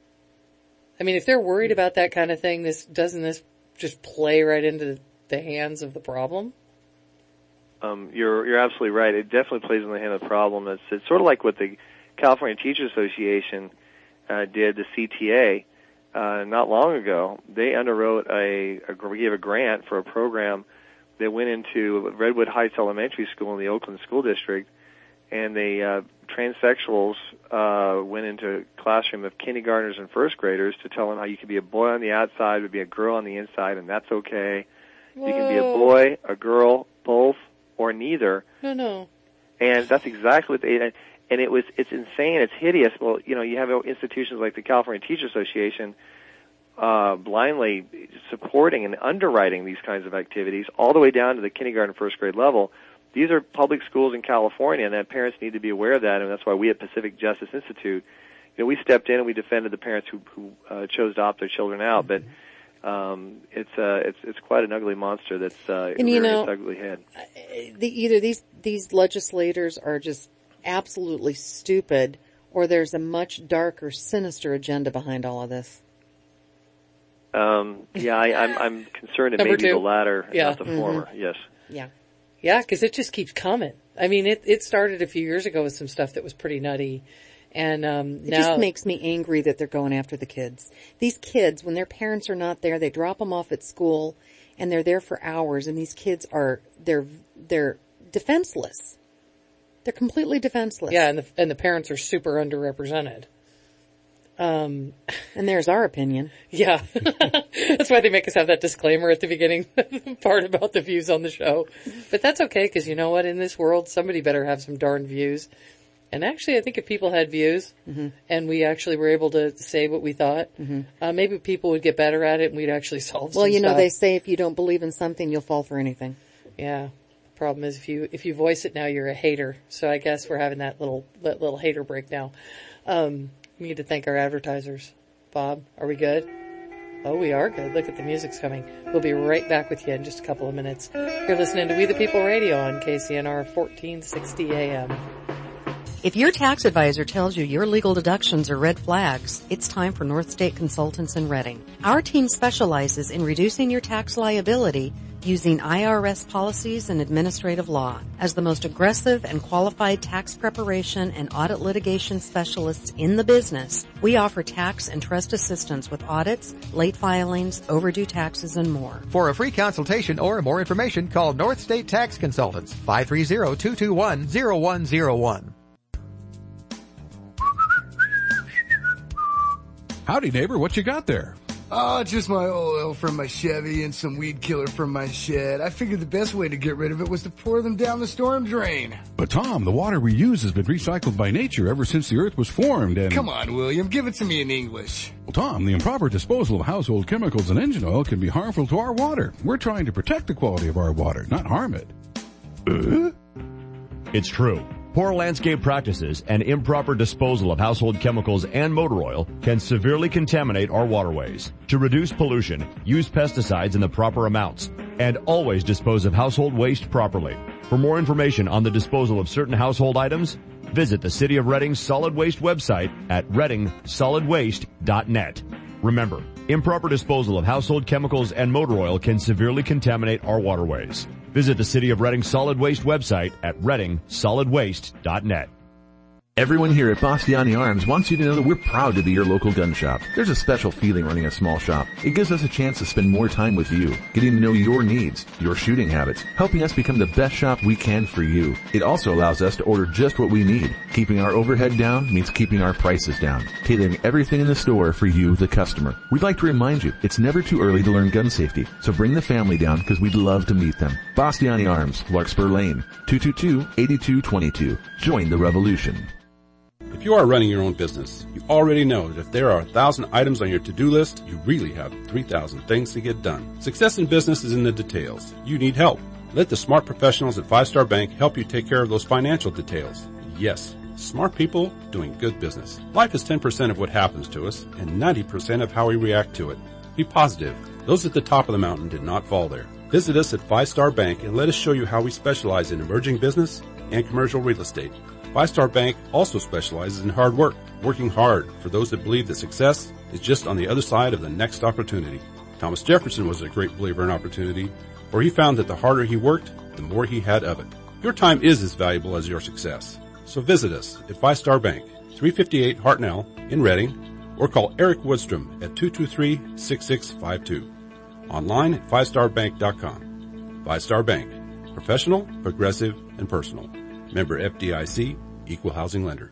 I mean, if they're worried about that kind of thing, this doesn't this just play right into the hands of the problem? Um, you're you're absolutely right. It definitely plays in the hand of the problem. It's it's sort of like what the California Teachers Association uh, did, the C T A, uh, not long ago. They underwrote a, a gave a grant for a program that went into Redwood Heights Elementary School in the Oakland School District, and they uh, transsexuals uh, went into a classroom of kindergartners and first graders to tell them how you can be a boy on the outside, but be a girl on the inside, and that's okay. Whoa. You can be a boy, a girl, both, or neither. No, no. And that's exactly what they, and, and it was, it's insane, it's hideous. Well, you know, you have institutions like the California Teachers Association, uh, blindly supporting and underwriting these kinds of activities all the way down to the kindergarten, first grade level. These are public schools in California, and that parents need to be aware of that, and that's why we at Pacific Justice Institute, you know, we stepped in and we defended the parents who, who, uh, chose to opt their children out, but, Um, it's, uh, it's, it's quite an ugly monster that's, uh, and you rearing know, its ugly head. The, either these, these legislators are just absolutely stupid, or there's a much darker, sinister agenda behind all of this. Um, yeah, I, I'm, I'm concerned it Number may be two. the latter, Yeah. not the Mm-hmm. former, yes. Yeah. Yeah, because it just keeps coming. I mean, it, it started a few years ago with some stuff that was pretty nutty. And um, it now just makes me angry that they're going after the kids. These kids, when their parents are not there, they drop them off at school, and they're there for hours. And these kids are they're they're defenseless. They're completely defenseless. Yeah, and the, and the parents are super underrepresented. Um, and there's our opinion. Yeah. That's why they make us have that disclaimer at the beginning part about the views on the show. But that's okay, because you know what? In this world, somebody better have some darn views. And actually, I think if people had views mm-hmm. and we actually were able to say what we thought, mm-hmm. uh, maybe people would get better at it and we'd actually solve some Well, you know, stuff. they say if you don't believe in something, you'll fall for anything. Yeah. The problem is if you, if you voice it now, you're a hater. So I guess we're having that little, that little hater break now. Um, we need to thank our advertisers. Bob, are we good? Oh, we are good. Look at the music's coming. We'll be right back with you in just a couple of minutes. You're listening to We the People Radio on K C N R fourteen sixty A M. If your tax advisor tells you your legal deductions are red flags, it's time for North State Consultants in Reading. Our team specializes in reducing your tax liability using I R S policies and administrative law. As the most aggressive and qualified tax preparation and audit litigation specialists in the business, we offer tax and trust assistance with audits, late filings, overdue taxes, and more. For a free consultation or more information, call North State Tax Consultants, five three zero, two two one, zero one zero one. Howdy, neighbor. What you got there? Oh, just my oil from my Chevy and some weed killer from my shed. I figured the best way to get rid of it was to pour them down the storm drain. But Tom, the water we use has been recycled by nature ever since the earth was formed and... Come on, William. Give it to me in English. Well, Tom, the improper disposal of household chemicals and engine oil can be harmful to our water. We're trying to protect the quality of our water, not harm it. Uh? It's true. Poor landscape practices and improper disposal of household chemicals and motor oil can severely contaminate our waterways. To reduce pollution, use pesticides in the proper amounts, and always dispose of household waste properly. For more information on the disposal of certain household items, visit the City of Reading Solid Waste website at reading solid waste dot net. Remember, improper disposal of household chemicals and motor oil can severely contaminate our waterways. Visit the City of Reading Solid Waste website at reading solid waste dot net. Everyone here at Bastiani Arms wants you to know that we're proud to be your local gun shop. There's a special feeling running a small shop. It gives us a chance to spend more time with you, getting to know your needs, your shooting habits, helping us become the best shop we can for you. It also allows us to order just what we need. Keeping our overhead down means keeping our prices down, tailoring everything in the store for you, the customer. We'd like to remind you, it's never too early to learn gun safety, so bring the family down because we'd love to meet them. Bastiani Arms, Larkspur Lane, two two two, eight two two two. Join the revolution. If you are running your own business, you already know that if there are a thousand items on your to-do list, you really have three thousand things to get done. Success in business is in the details. You need help. Let the smart professionals at Five Star Bank help you take care of those financial details. Yes, smart people doing good business. Life is ten percent of what happens to us and ninety percent of how we react to it. Be positive. Those at the top of the mountain did not fall there. Visit us at Five Star Bank and let us show you how we specialize in emerging business and commercial real estate. Five Star Bank also specializes in hard work, working hard for those that believe that success is just on the other side of the next opportunity. Thomas Jefferson was a great believer in opportunity, for he found that the harder he worked, the more he had of it. Your time is as valuable as your success. So visit us at Five Star Bank, three fifty-eight Hartnell in Reading, or call Eric Woodstrom at two two three, six six five two. Online at five star bank dot com. Five Star Bank. Professional, progressive, and personal. Member F D I C, Equal Housing Lender.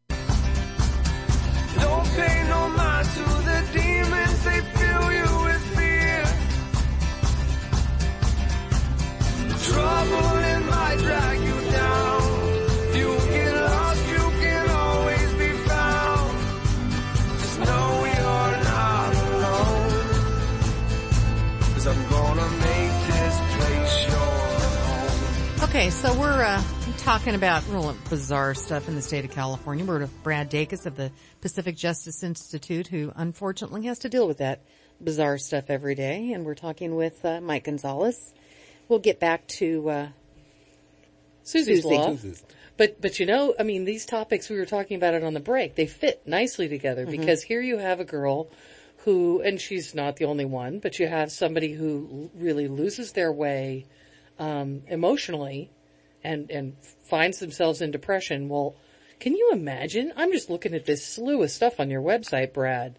Don't pay no mind to the demons, they fill you with fear. Trouble in might drag you down. If you get lost, you can always be found. Just know you're not alone. 'Cause I'm gonna make this place your home. Okay, so we're, uh, talking about real bizarre stuff in the state of California. We're with Brad Dacus of the Pacific Justice Institute, who unfortunately has to deal with that bizarre stuff every day. And we're talking with uh, Mike Gonzalez. We'll get back to uh, Susie's Susie. Law. But, but you know, I mean, these topics, we were talking about it on the break, they fit nicely together mm-hmm. because here you have a girl who, and she's not the only one, but you have somebody who really loses their way um, emotionally and, and finds themselves in depression. Well, Can you imagine? I'm just looking at this slew of stuff on your website, Brad.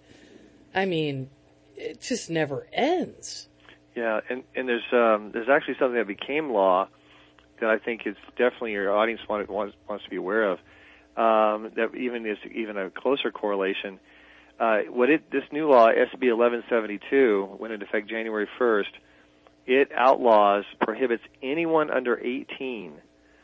I mean, it just never ends. Yeah, and, and there's um, there's actually something that became law that I think is definitely your audience want, wants, wants to be aware of. Um, that even is even a closer correlation. Uh, what it this new law, S B eleven seventy-two, went into effect January first. It outlaws, prohibits anyone under eighteen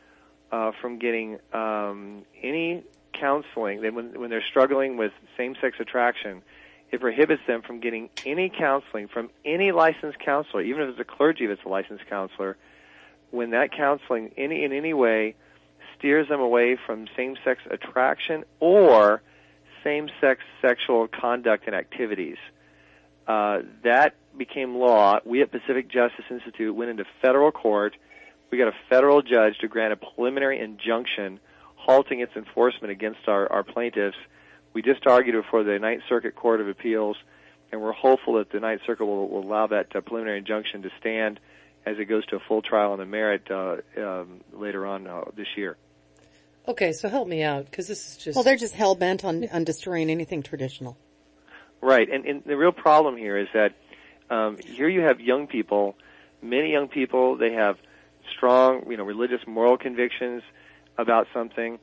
uh, from getting um, any counseling. They, when, when they're struggling with same-sex attraction, it prohibits them from getting any counseling from any licensed counselor, even if it's a clergy that's a licensed counselor, when that counseling any in any way steers them away from same-sex attraction or same-sex sexual conduct and activities. Uh, that became law. We at Pacific Justice Institute went into federal court. We got a federal judge to grant a preliminary injunction halting its enforcement against our, our plaintiffs. We just argued before the Ninth Circuit Court of Appeals, and we're hopeful that the Ninth Circuit will, will allow that uh, preliminary injunction to stand as it goes to a full trial on the merit uh, um, later on uh, this year. Okay, so help me out, because this is just... Well, they're just hell-bent on, on destroying anything traditional. Right, and, and the real problem here is that um, here you have young people, many young people, they have strong, you know, religious moral convictions about something,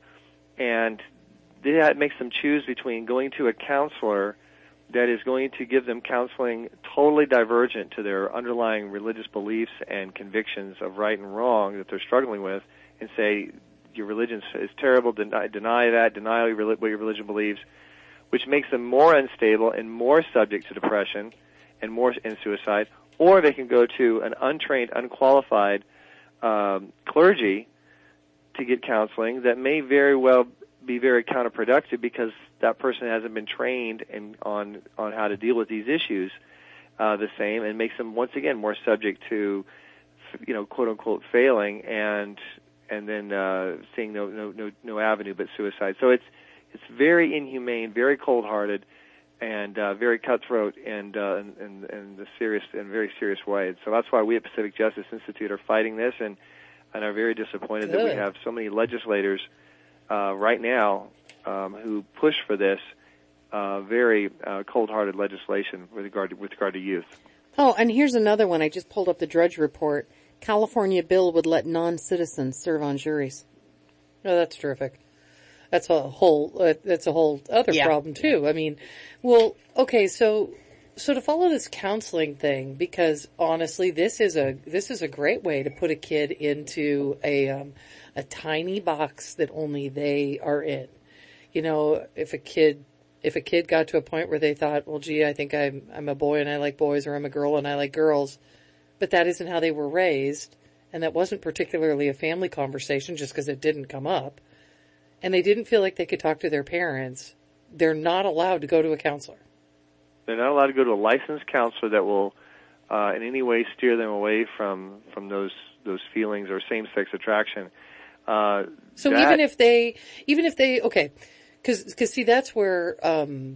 and that makes them choose between going to a counselor that is going to give them counseling totally divergent to their underlying religious beliefs and convictions of right and wrong that they're struggling with, and say, your religion is terrible, deny, deny that, deny what your religion believes, which makes them more unstable and more subject to depression and more and suicide. Or they can go to an untrained, unqualified um, clergy to get counseling that may very well be very counterproductive because that person hasn't been trained in, on on how to deal with these issues uh, the same, and makes them once again more subject to, you know, quote unquote failing and and then uh, seeing no no no no avenue but suicide. So it's it's very inhumane, very cold-hearted, and uh, very cutthroat, and uh, in, in, in the serious in very serious way. So that's why we at Pacific Justice Institute are fighting this, and and are very disappointed Good. that we have so many legislators uh, right now um, who push for this uh, very uh, cold-hearted legislation with regard to, with regard to youth. Oh, and here's another one. I just pulled up the Drudge Report. California bill would let non-citizens serve on juries. Oh, that's terrific. That's a whole, uh, that's a whole other Yeah. problem too. I mean, well, okay, so, so to follow this counseling thing, because honestly, this is a, this is a great way to put a kid into a, um, a tiny box that only they are in. You know, if a kid, if a kid got to a point where they thought, well, gee, I think I'm, I'm a boy and I like boys, or I'm a girl and I like girls, but that isn't how they were raised, and that wasn't particularly a family conversation just because it didn't come up, and they didn't feel like they could talk to their parents, they're not allowed to go to a counselor. They're not allowed to go to a licensed counselor that will uh, in any way steer them away from, from those those feelings or same-sex attraction. Uh, so that, even if they, even if they, okay, because because see that's where um,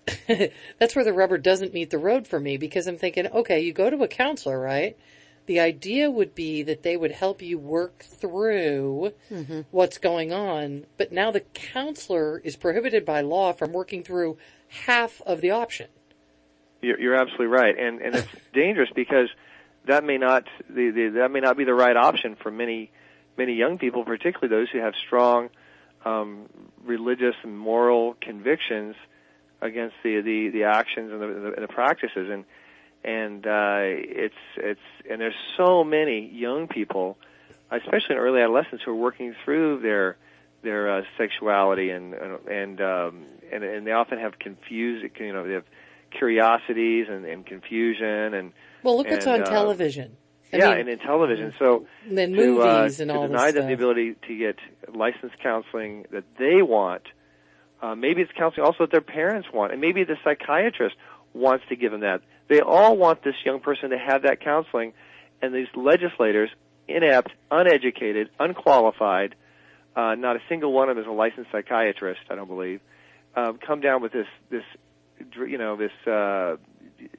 that's where the rubber doesn't meet the road for me, because I'm thinking, okay, you go to a counselor, right? The idea would be that they would help you work through Mm-hmm. what's going on, but now the counselor is prohibited by law from working through half of the option. You're, you're absolutely right, and and it's dangerous because that may not the, the that may not be the right option for many many young people, particularly those who have strong um, religious and moral convictions against the the, the actions and the, the, the practices, and and uh, it's it's and there's so many young people, especially in early adolescence, who are working through their their uh, sexuality and and um, and and they often have confused, you know, they have curiosities and, and confusion and well, look what's and, on uh, television. I yeah, mean, and in television. So and then to, movies uh, and to all deny this them stuff. the ability to get licensed counseling that they want. Uh, maybe it's counseling also that their parents want, and maybe the psychiatrist wants to give them that. They all want this young person to have that counseling, and these legislators, inept, uneducated, unqualified, uh, not a single one of them is a licensed psychiatrist, I don't believe, uh, come down with this, this, you know, this uh,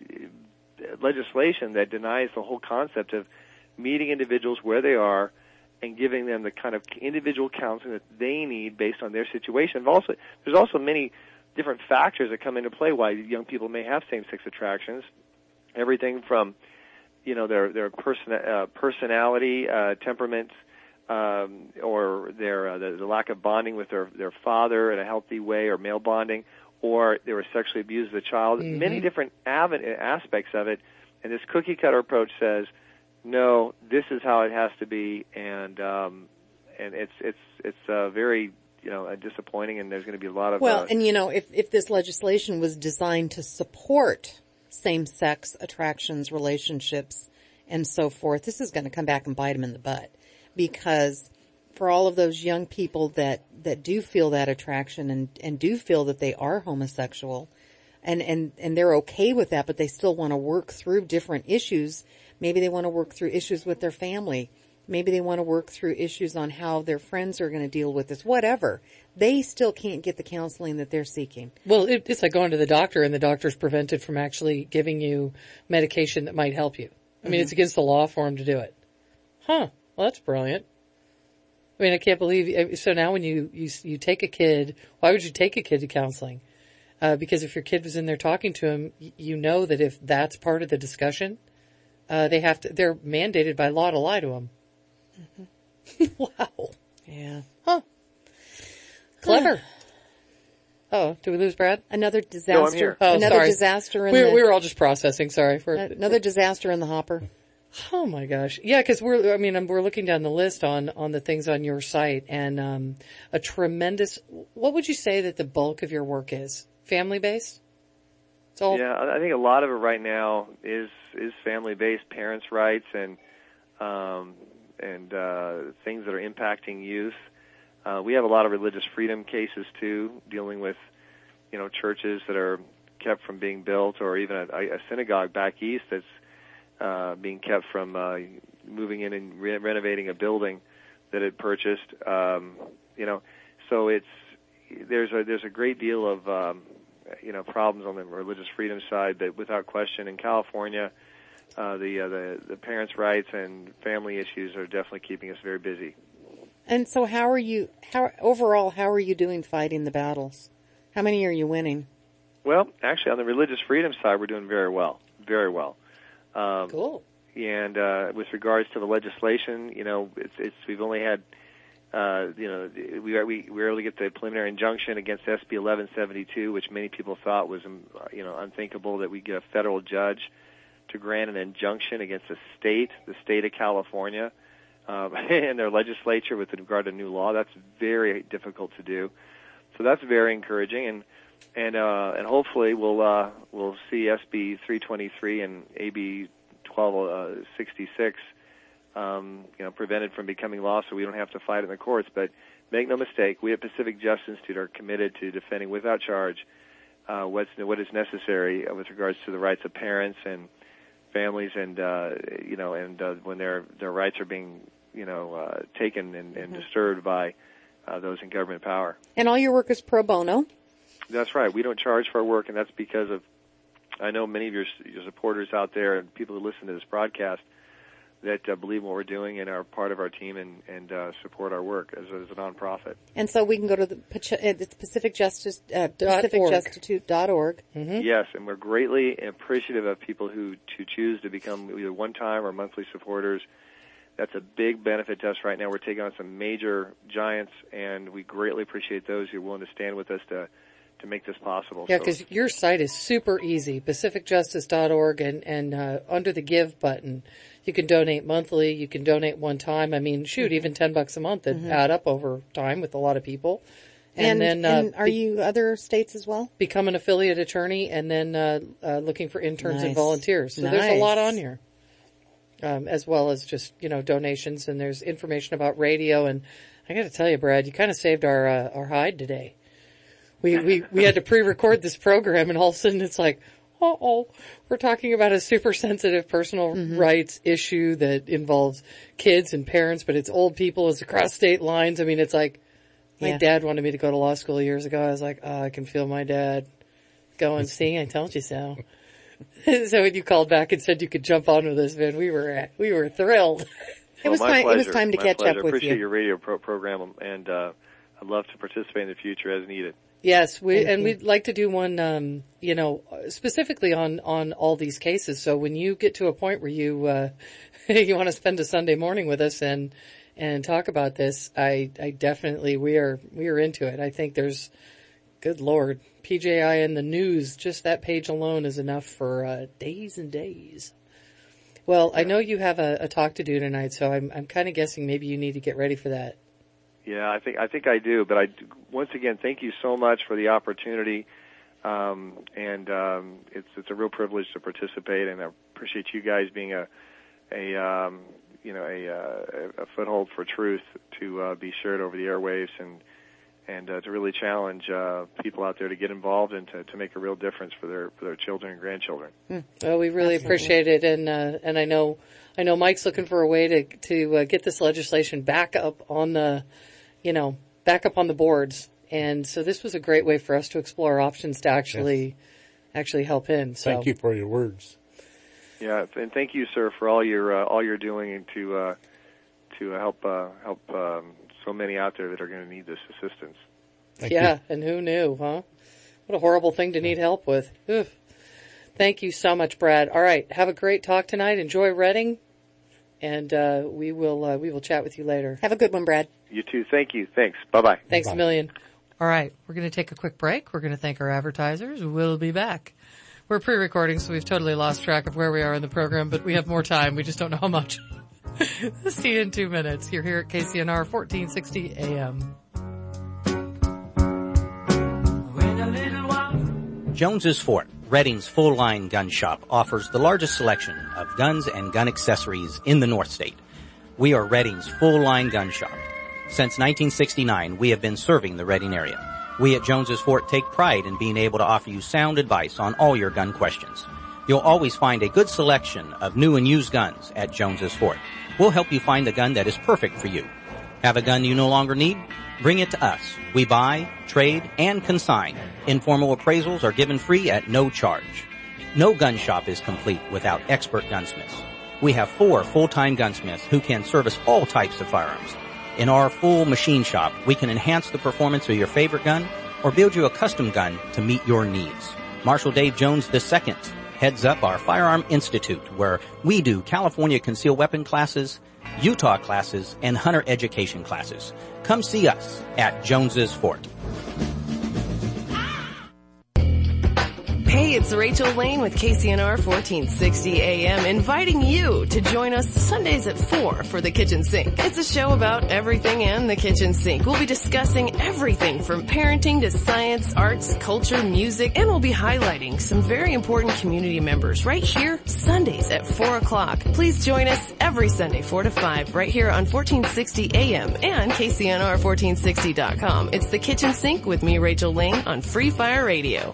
legislation that denies the whole concept of meeting individuals where they are and giving them the kind of individual counseling that they need based on their situation. But also, there's also many different factors that come into play why young people may have same-sex attractions. Everything from, you know, their their person, uh, personality, uh, temperaments, um, or their uh, the, the lack of bonding with their their father in a healthy way, or male bonding, or they were sexually abused as a child. Mm-hmm. Many different av- aspects of it, and this cookie-cutter approach says, no, this is how it has to be, and um, and it's it's it's uh, very you know disappointing, and there's going to be a lot of well, uh, and you know, if if this legislation was designed to support same-sex attractions, relationships, and so forth, this is going to come back and bite them in the butt, because for all of those young people that that do feel that attraction and and do feel that they are homosexual, and and and they're okay with that, but they still want to work through different issues. Maybe they want to work through issues with their family. Maybe they want to work through issues on how their friends are going to deal with this, whatever. They still can't get the counseling that they're seeking. Well, it, it's like going to the doctor and the doctor's prevented from actually giving you medication that might help you. I mean, Mhm. it's against the law for him to do it. Huh. Well, that's brilliant. I mean, I can't believe, so now when you, you, you take a kid, why would you take a kid to counseling? Uh, because if your kid was in there talking to him, you know that if that's part of the discussion, uh, they have to, they're mandated by law to lie to him. Mm-hmm. Wow. Yeah. Huh. Clever. Oh, did we lose Brad? Another disaster. No, I'm here. Oh, another sorry. disaster in we, the, we were all just processing, sorry. For another disaster in the hopper. Oh my gosh. Yeah, cause we're, I mean, I'm, we're looking down the list on, on the things on your site, and, um, a tremendous, what would you say that the bulk of your work is? Family based? It's all. Yeah, I think a lot of it right now is, is family based, parents' rights, and, um, and, uh, things that are impacting youth. Uh, we have a lot of religious freedom cases too, dealing with, you know, churches that are kept from being built, or even a, a synagogue back east that's, uh, being kept from, uh, moving in and re- renovating a building that it purchased. Um, you know, so it's, there's a, there's a great deal of, um, you know, problems on the religious freedom side, but without question in California, uh, the, uh, the, the parents' rights and family issues are definitely keeping us very busy. And so how are you, how, overall, how are you doing fighting the battles? How many are you winning? Well, actually, on the religious freedom side, we're doing very well, very well. Um, cool. And uh, with regards to the legislation, you know, it's, it's we've only had, uh, you know, we were, we were able to get the preliminary injunction against S B eleven seventy-two, which many people thought was, um, you know, unthinkable that we get a federal judge to grant an injunction against a state, the state of California, um, and their legislature with regard to new law. That's very difficult to do. So that's very encouraging, and and uh, and hopefully we'll uh, we'll see S B three twenty-three and A B twelve sixty-six, um, you know, prevented from becoming law, so we don't have to fight in the courts. But make no mistake, we at Pacific Justice Institute are committed to defending without charge uh, what's what is necessary with regards to the rights of parents and families, and uh, you know, and uh, when their their rights are being you know uh, taken and, and Mm-hmm. disturbed by uh, those in government power. And all your work is pro bono? That's right. We don't charge for our work, and that's because of, I know many of your, your supporters out there and people who listen to this broadcast that uh, believe in what we're doing and are part of our team and, and uh, support our work as, as a nonprofit. And so we can go to the it's Pacific Justice, uh, Pacific Justitute dot org. Mm-hmm. Yes, and we're greatly appreciative of people who to choose to become either one-time or monthly supporters. That's a big benefit to us right now. We're taking on some major giants, and we greatly appreciate those who are willing to stand with us to to make this possible. Yeah, So- because your site is super easy, pacific justice dot org, and, and uh, under the Give button, you can donate monthly, you can donate one time. I mean, shoot, Mm-hmm. even ten bucks a month that Mhm. add up over time with a lot of people. And, then, uh, and are be- you other states as well? become an affiliate attorney, and then uh, uh, looking for interns and Nice. volunteers. So there's a lot Nice. on here, um, as well as just you know donations, and there's information about radio. And I got to tell you, Brad, you kind of saved our uh, our hide today. We we we had to pre-record this program, and all of a sudden it's like, uh oh, we're talking about a super sensitive personal Mm-hmm. rights issue that involves kids and parents, but it's old people, it's across state lines. I mean, it's like. My Yeah. dad wanted me to go to law school years ago. I was like, oh, I can feel my dad going, see, I told you so. So when you called back and said you could jump on with us, man, we were, we were thrilled. It was well, my time. pleasure. It was time to my catch pleasure. up with I appreciate you. your radio pro- program, and uh, I'd love to participate in the future as needed. Yes, we Thank and you. we'd like to do one, um, you know, specifically on on all these cases. So when you get to a point where you uh, you want to spend a Sunday morning with us and and talk about this, I I definitely we are we are into it. I think there's, good Lord, P J I and the news. Just that page alone is enough for uh, days and days. Well, I know you have a, a talk to do tonight, so I'm I'm kind of guessing maybe you need to get ready for that. Yeah, I think I think I do. But I once again thank you so much for the opportunity, um, and um, it's it's a real privilege to participate, and I appreciate you guys being a a um, you know a, uh, a foothold for truth to uh, be shared over the airwaves, and and uh, to really challenge uh, people out there to get involved and to, to make a real difference for their for their children and grandchildren. Hmm. Well, we really appreciate it, and uh, and I know I know Mike's looking for a way to to uh, get this legislation back up on the, you know, back up on the boards, and so this was a great way for us to explore options to actually yes. actually help him. So thank you for your words. Yeah, and thank you, sir, for all your uh, all you're doing to uh, to help uh, help. Um, so many out there that are going to need this assistance. Thank yeah, you. And who knew, huh? What a horrible thing to need help with. Oof. Thank you so much, Brad. All right, have a great talk tonight. Enjoy Reading, and uh, we will uh, we will chat with you later. Have a good one, Brad. You too. Thank you. Thanks. Bye-bye. Thanks Bye. a million. All right, we're going to take a quick break. We're going to thank our advertisers. We'll be back. We're pre-recording, so we've totally lost track of where we are in the program, but we have more time. We just don't know how much. See you in two minutes. You're here at K C N R fourteen sixty A M. Jones's Fort, Reading's full-line gun shop, offers the largest selection of guns and gun accessories in the North State. We are Reading's full-line gun shop. Since nineteen sixty-nine, we have been serving the Reading area. We at Jones's Fort take pride in being able to offer you sound advice on all your gun questions. You'll always find a good selection of new and used guns at Jones's Fort. We'll help you find the gun that is perfect for you. Have a gun you no longer need? Bring it to us. We buy, trade, and consign. Informal appraisals are given free at no charge. No gun shop is complete without expert gunsmiths. We have four full-time gunsmiths who can service all types of firearms. In our full machine shop, we can enhance the performance of your favorite gun or build you a custom gun to meet your needs. Marshal Dave Jones the Second heads up our Firearm Institute, where we do California concealed weapon classes, Utah classes, and hunter education classes. Come see us at Jones's Fort. Hey, it's Rachel Lane with K C N R fourteen sixty A M, inviting you to join us Sundays at four for The Kitchen Sink. It's a show about everything and the kitchen sink. We'll be discussing everything from parenting to science, arts, culture, music, and we'll be highlighting some very important community members right here Sundays at four o'clock. Please join us every Sunday, four to five, right here on fourteen sixty A M and K C N R fourteen sixty dot com. It's The Kitchen Sink with me, Rachel Lane, on Free Fire Radio.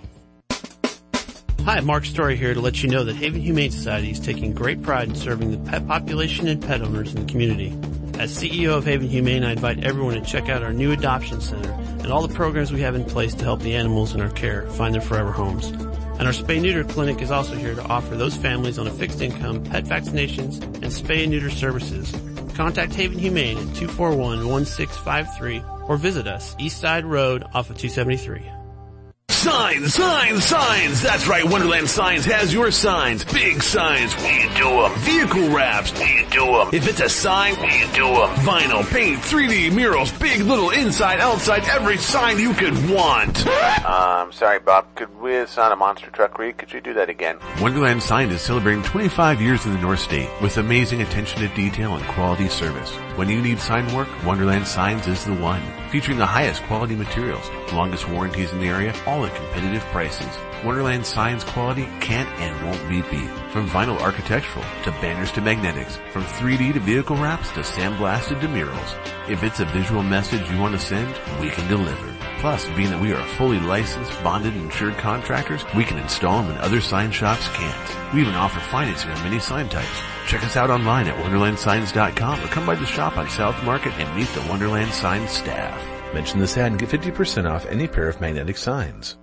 Hi, Mark Story here to let you know that Haven Humane Society is taking great pride in serving the pet population and pet owners in the community. As C E O of Haven Humane, I invite everyone to check out our new adoption center and all the programs we have in place to help the animals in our care find their forever homes. And our spay-neuter clinic is also here to offer those families on a fixed income pet vaccinations and spay and neuter services. Contact Haven Humane at two four one, one six five three or visit us East Side Road off of two seventy-three. Signs, signs, signs. That's right, Wonderland Signs has your signs. Big signs, we do them. Vehicle wraps, we do them. If it's a sign, we do them. Vinyl, paint, three D murals, big, little, inside, outside, every sign you could want. Um, sorry, Bob. Could we assign a monster truck read? Could you do that again? Wonderland Sign is celebrating twenty-five years in the North State with amazing attention to detail and quality service. When you need sign work, Wonderland Signs is the one. Featuring the highest quality materials, longest warranties in the area, all at competitive prices. Wonderland Signs quality can't and won't be beat. From vinyl architectural to banners to magnetics, from three D to vehicle wraps to sandblasted to murals. If it's a visual message you want to send, we can deliver. Plus, being that we are fully licensed, bonded, and insured contractors, we can install them and other sign shops can't. We even offer financing on many sign types. Check us out online at wonderland signs dot com or come by the shop on South Market and meet the Wonderland Signs staff. Mention this ad and get fifty percent off any pair of magnetic signs.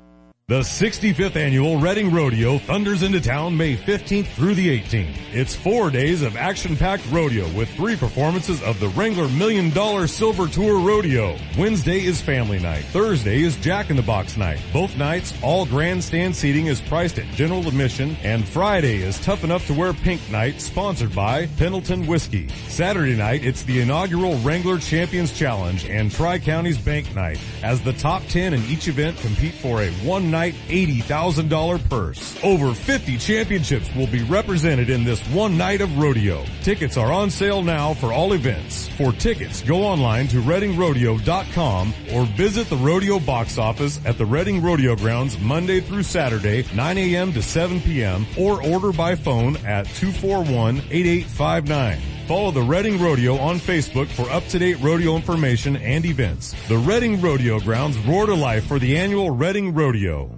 The sixty-fifth Annual Reading Rodeo thunders into town May fifteenth through the eighteenth. It's four days of action-packed rodeo with three performances of the Wrangler Million Dollar Silver Tour Rodeo. Wednesday is Family Night. Thursday is Jack in the Box Night. Both nights, all grandstand seating is priced at general admission, and Friday is Tough Enough to Wear Pink Night, sponsored by Pendleton Whiskey. Saturday night, it's the inaugural Wrangler Champions Challenge and Tri-Counties Bank Night, as the top ten in each event compete for a one-night eighty thousand dollars purse. Over fifty championships will be represented in this one night of rodeo. Tickets are on sale now for all events. For tickets, go online to reading rodeo dot com or visit the rodeo box office at the Reading Rodeo Grounds Monday through Saturday, nine a.m. to seven p.m. or order by phone at two four one, eight eight five nine. Follow the Reading Rodeo on Facebook for up-to-date rodeo information and events. The Reading Rodeo Grounds roar to life for the annual Reading Rodeo.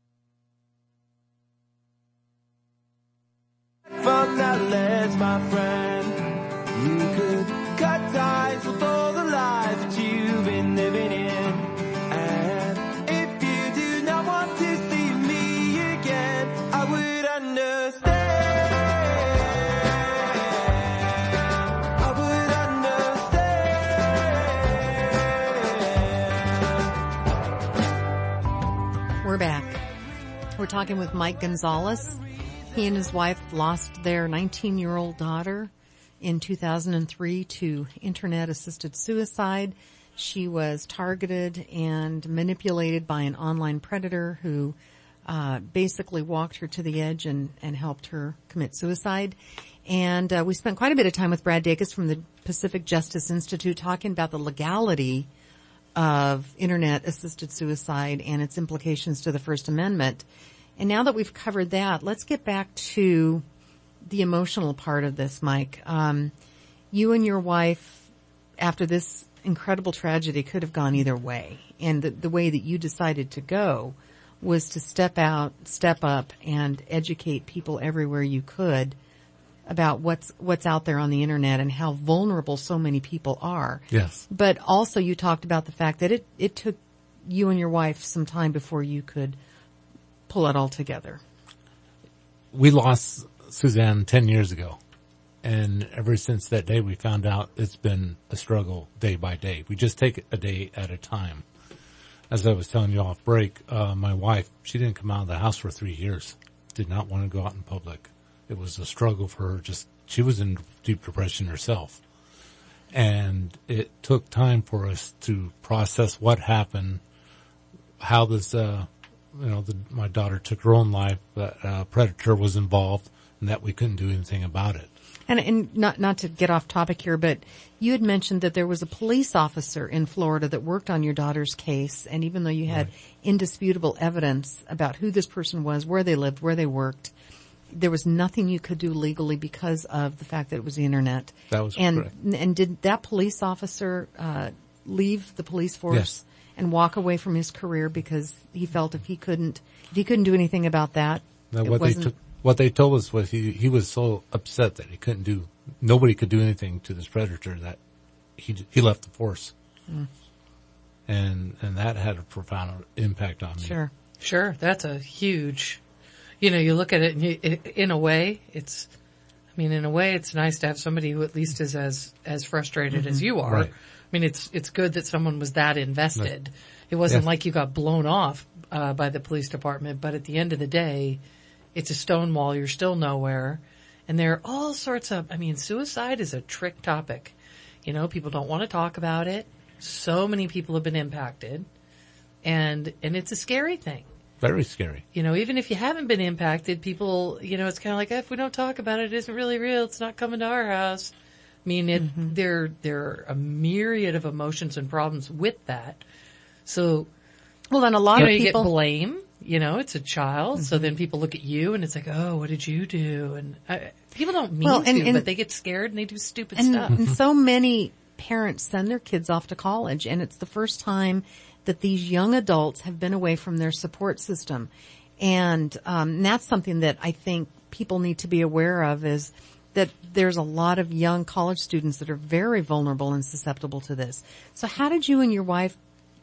From knowledge, my friend, you could cut ties with all the lies that you've been living in. And if you do not want to see me again, I would understand. We're back. We're talking with Mike Gonzalez. He and his wife lost their nineteen-year-old daughter in two thousand three to internet-assisted suicide. She was targeted and manipulated by an online predator who uh basically walked her to the edge and, and helped her commit suicide. And uh, we spent quite a bit of time with Brad Dacus from the Pacific Justice Institute talking about the legality of internet-assisted suicide and its implications to the First Amendment. And now that we've covered that, let's get back to the emotional part of this, Mike. Um, you and your wife, after this incredible tragedy, could have gone either way. And the, the way that you decided to go was to step out, step up, and educate people everywhere you could about what's what's out there on the internet and how vulnerable so many people are. Yes. But also you talked about the fact that it, it took you and your wife some time before you could pull it all together. We lost Suzanne ten years ago. And ever since that day we found out it's been a struggle day by day. We just take it a day at a time. As I was telling you off break, uh, my wife, she didn't come out of the house for three years. Did not want to go out in public. It was a struggle for her. Just, she was in deep depression herself. And it took time for us to process what happened, how this, uh, you know, the, my daughter took her own life, but a predator was involved and that we couldn't do anything about it. And, and not, not to get off topic here, but you had mentioned that there was a police officer in Florida that worked on your daughter's case. And even though you had right. indisputable evidence about who this person was, where they lived, where they worked, there was nothing you could do legally because of the fact that it was the internet. That was and, correct. And did that police officer, uh, leave the police force yes. and walk away from his career because he felt if he couldn't, if he couldn't do anything about that, now, it what wasn't... they took, what they told us was he, he was so upset that he couldn't do, nobody could do anything to this predator that he, he left the force. Mm. And, and that had a profound impact on me. Sure. Sure. That's a huge, you know, you look at it and you, it, in a way, it's, I mean, in a way, it's nice to have somebody who at least is as, as frustrated mm-hmm. as you are. Right. I mean, it's, it's good that someone was that invested. Right. It wasn't yes. like you got blown off, uh, by the police department, but at the end of the day, it's a stone wall. You're still nowhere. And there are all sorts of, I mean, suicide is a trick topic. You know, people don't want to talk about it. So many people have been impacted. And, and it's a scary thing. Very scary. You know, even if you haven't been impacted, people, you know, it's kind of like, if we don't talk about it, it isn't really real. It's not coming to our house. I mean, it, mm-hmm. there, there are a myriad of emotions and problems with that. So, well, then a lot you know, of you people get blame. You know, it's a child. Mm-hmm. So then people look at you and it's like, oh, what did you do? And I, people don't mean well, and, to, and, but they get scared and they do stupid and, stuff. And so many parents send their kids off to college, and it's the first time that these young adults have been away from their support system. And, um, and that's something that I think people need to be aware of, is that there's a lot of young college students that are very vulnerable and susceptible to this. So how did you and your wife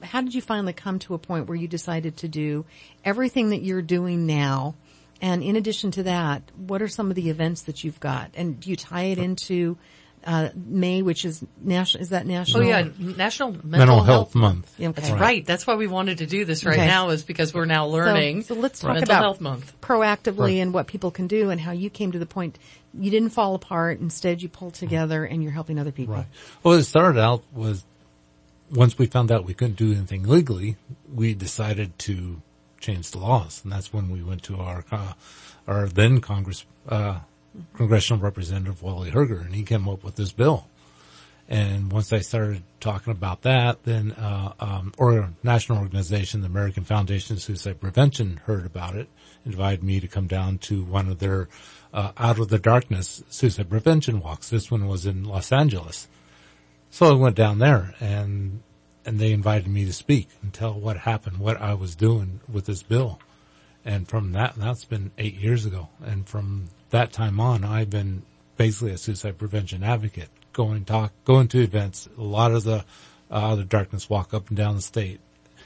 how did you finally come to a point where you decided to do everything that you're doing now? And in addition to that, what are some of the events that you've got? And do you tie it into uh May, which is national? Is that national? Oh yeah, National Mental, Mental Health, Health Month. Okay. That's right. That's why we wanted to do this right Okay. now, is because we're now learning. So, so let's talk Mental about Health Month proactively Right. and what people can do and how you came to the point you didn't fall apart. Instead, you pulled together and you're helping other people. Right. Well, it started out was once we found out we couldn't do anything legally, we decided to change the laws, and that's when we went to our uh, our then Congress uh, congressional representative Wally Herger, and he came up with this bill. And once I started talking about that, then uh, um, or a national organization, the American Foundation of Suicide Prevention, heard about it, invited me to come down to one of their uh, Out of the Darkness suicide prevention walks. This one was in Los Angeles. So I went down there, and and they invited me to speak and tell what happened, what I was doing with this bill. And from that, that's been eight years ago. And from that time on, I've been basically a suicide prevention advocate, going talk, going to events, a lot of the uh, the darkness walk up and down the state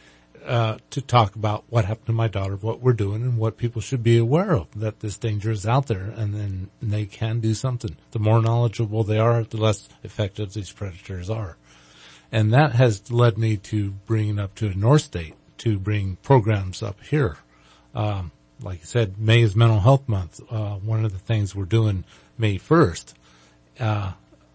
uh, to talk about what happened to my daughter, what we're doing, and what people should be aware of, that this danger is out there, and then they can do something. The more knowledgeable they are, the less effective these predators are. And that has led me to bringing up to North State, to bring programs up here. Um, like I said, May is Mental Health Month. Uh, one of the things we're doing May first, uh,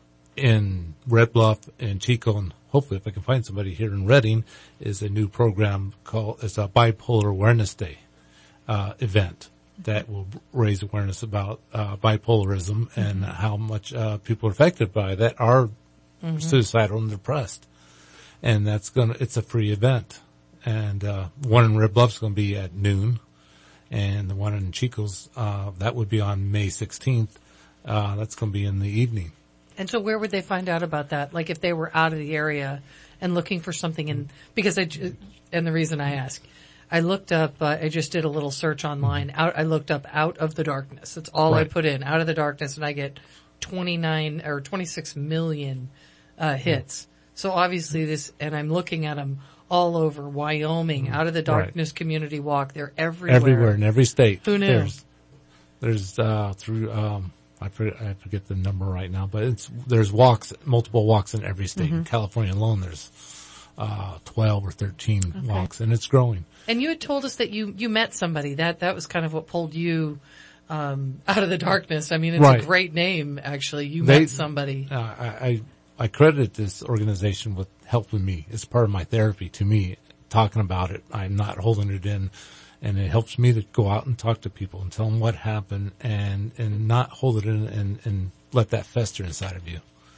in Red Bluff and Chico, and hopefully if I can find somebody here in Redding, is a new program called, it's a Bipolar Awareness Day, uh, event that will raise awareness about, uh, bipolarism and how much, uh, people are affected by that are mm-hmm. suicidal and depressed. And that's gonna, it's a free event. And, uh, one in Red Bluff's gonna be at noon, and the one in Chico's, uh, that would be on May sixteenth. Uh, that's gonna be in the evening. And so where would they find out about that? Like if they were out of the area and looking for something in, because I, and the reason I ask, I looked up, uh, I just did a little search online. Out, I looked up Out of the Darkness. That's all Right. I put in, Out of the Darkness, and I get twenty-nine or twenty-six million, uh, hits. So obviously this, and I'm looking at them all over Wyoming, Out of the Darkness right. Community Walk. They're everywhere. Everywhere in every state. Who knew? There's, there's, uh, through, um, I forget, I forget the number right now, but it's, there's walks, multiple walks in every state. Mm-hmm. In California alone, there's, uh, twelve or thirteen okay. walks, and it's growing. And you had told us that you, you met somebody. That, that was kind of what pulled you, um, out of the darkness. I mean, it's right. a great name, actually. You they, met somebody. Uh, I, I, I credit this organization with helping me. It's part of my therapy to me, talking about it. I'm not holding it in. And it helps me to go out and talk to people and tell them what happened, and, and not hold it in and, and let that fester inside of you.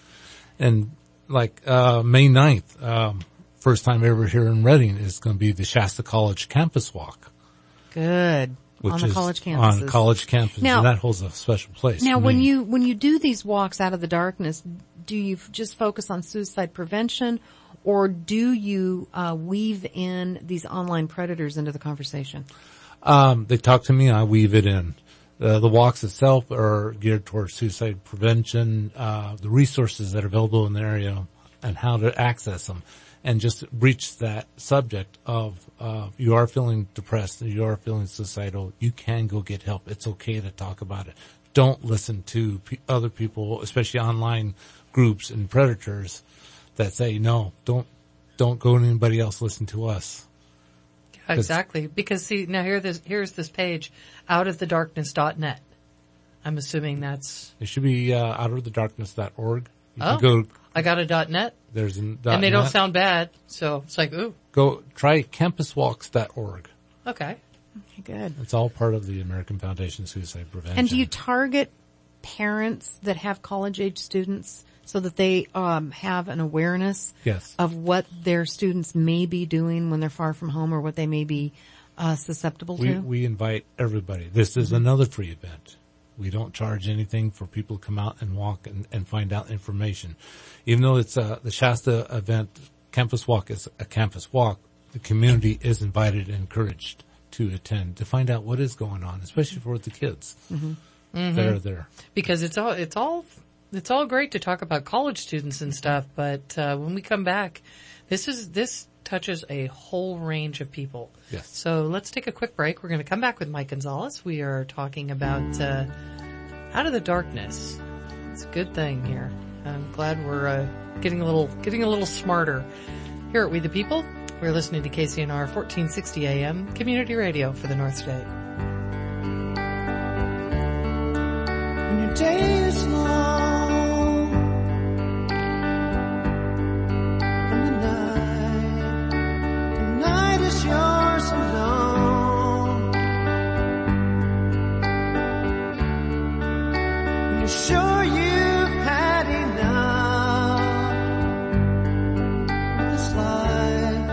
And like, uh, May ninth, um, first time ever here in Redding is going to be the Shasta College Campus Walk. Good. Which on the is college campuses. On college campus. Now, and that holds a special place. Now, when me. you, when you do these walks out of the darkness, do you just focus on suicide prevention? Or do you uh, weave in these online predators into the conversation? Um, they talk to me, I weave it in. Uh, the walks itself are geared towards suicide prevention, uh, the resources that are available in the area, and how to access them, and just reach that subject of uh, you are feeling depressed, you are feeling suicidal, you can go get help. It's okay to talk about it. Don't listen to p- other people, especially online groups and predators, that say, no, don't, don't go to anybody else, listen to us. Yeah, exactly. Because see, now here this, here's this page, out of the darkness dot net. I'm assuming that's... It should be, uh, out of the darkness dot org. You oh, can go, I got a dot .net. There's a dot And they net. don't sound bad, so it's like, ooh. Go, try campus walks dot org. Okay. Okay, good. It's all part of the American Foundation Suicide Prevention. And do you target parents that have college-age students so that they um, have an awareness yes. of what their students may be doing when they're far from home, or what they may be uh, susceptible we, to? We invite everybody. This is mm-hmm. another free event. We don't charge anything for people to come out and walk and, and find out information. Even though it's uh, the Shasta event, Campus Walk is a campus walk, the community is invited and encouraged to attend to find out what is going on, especially for the kids mm-hmm. Mm-hmm. that are there. Because it's all, it's all, it's all great to talk about college students and stuff, but uh, when we come back, this is, this touches a whole range of people. Yes. So let's take a quick break. We're going to come back with Mike Gonzalez. We are talking about uh, out of the darkness. It's a good thing here. I'm glad we're uh, getting a little getting a little smarter here at We the People. We're listening to K C N R fourteen sixty A M Community Radio for the North State. When your day is long and the night, the night is yours alone. When you're sure you've had enough of this life,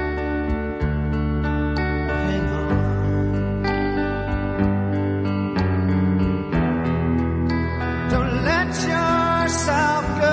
hang on. Don't let yourself go.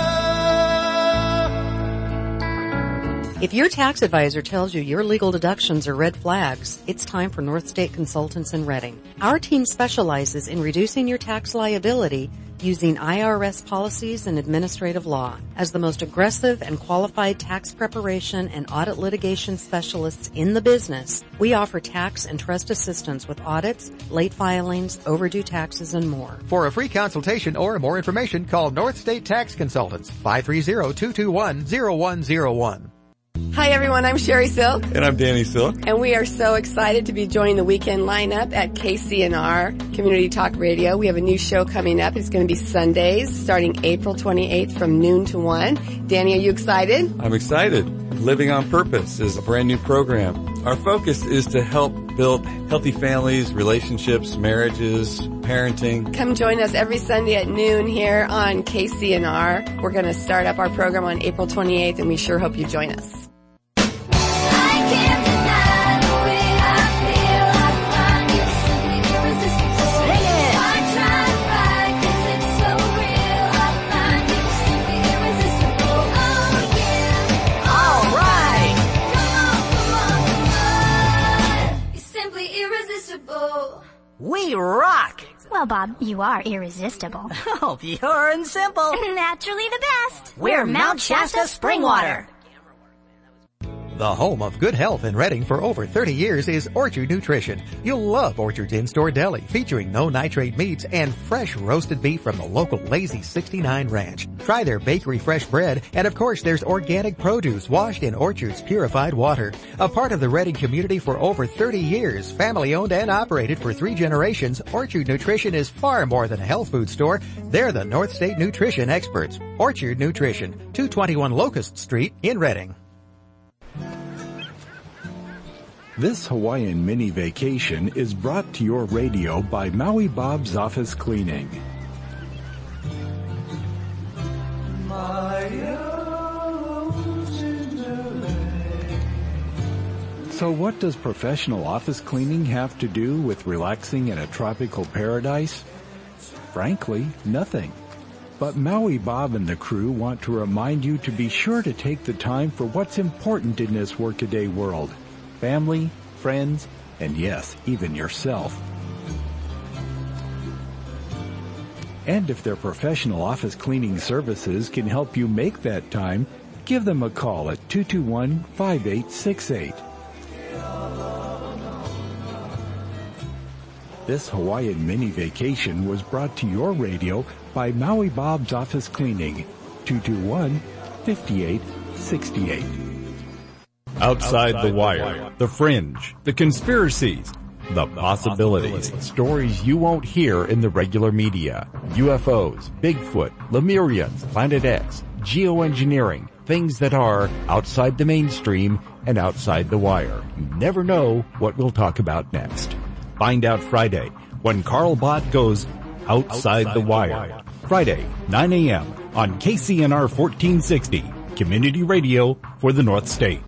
If your tax advisor tells you your legal deductions are red flags, it's time for North State Consultants in Reading. Our team specializes in reducing your tax liability using I R S policies and administrative law. As the most aggressive and qualified tax preparation and audit litigation specialists in the business, we offer tax and trust assistance with audits, late filings, overdue taxes, and more. For a free consultation or more information, call North State Tax Consultants, five three zero, two two one, zero one zero one. Hi everyone, I'm Sherry Silk. And I'm Danny Silk. And we are so excited to be joining the weekend lineup at K C N R Community Talk Radio. We have a new show coming up. It's going to be Sundays starting April twenty-eighth from noon to one. Danny, are you excited? I'm excited. Living on Purpose is a brand new program. Our focus is to help build healthy families, relationships, marriages, parenting. Come join us every Sunday at noon here on K C N R. We're going to start up our program on April twenty-eighth and we sure hope you join us. We rock! Well, Bob, you are irresistible. Oh, pure and simple. Naturally the best. We're Mount Shasta Springwater. The home of good health in Reading for over thirty years is Orchard Nutrition. You'll love Orchard's in-store deli featuring no nitrate meats and fresh roasted beef from the local Lazy sixty-nine Ranch. Try their bakery fresh bread, and of course there's organic produce washed in Orchard's purified water. A part of the Reading community for over thirty years, family owned and operated for three generations, Orchard Nutrition is far more than a health food store. They're the North State Nutrition experts. Orchard Nutrition, two twenty-one Locust Street in Reading. This Hawaiian mini vacation is brought to your radio by Maui Bob's Office Cleaning. So what does professional office cleaning have to do with relaxing in a tropical paradise? Frankly, nothing. But Maui Bob and the crew want to remind you to be sure to take the time for what's important in this workaday world. Family, friends, and yes, even yourself. And if their professional office cleaning services can help you make that time, give them a call at two two one, five eight six eight. This Hawaiian mini vacation was brought to your radio by Maui Bob's Office Cleaning, two two one, five eight six eight. Outside, Outside the wire, wire, the fringe, the conspiracies, the, the possibilities. possibilities. Stories you won't hear in the regular media. U F Os, Bigfoot, Lemurians, Planet X, geoengineering, things that are outside the mainstream and outside the wire. You never know what we'll talk about next. Find out Friday when Carl Bott goes Outside, outside the, wire. the Wire. Friday, nine a.m. on K C N R fourteen sixty, Community Radio for the North State.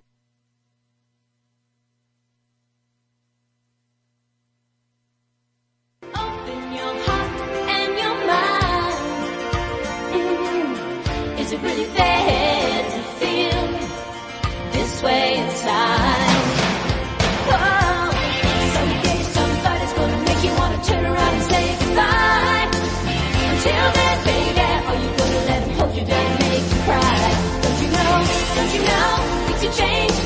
Is it really fair to feel this way inside? Oh, someday somebody's gonna make you wanna turn around and say goodbye. Until then, baby, are you gonna let them hold you down and make you cry? Don't you know, don't you know, things are changing.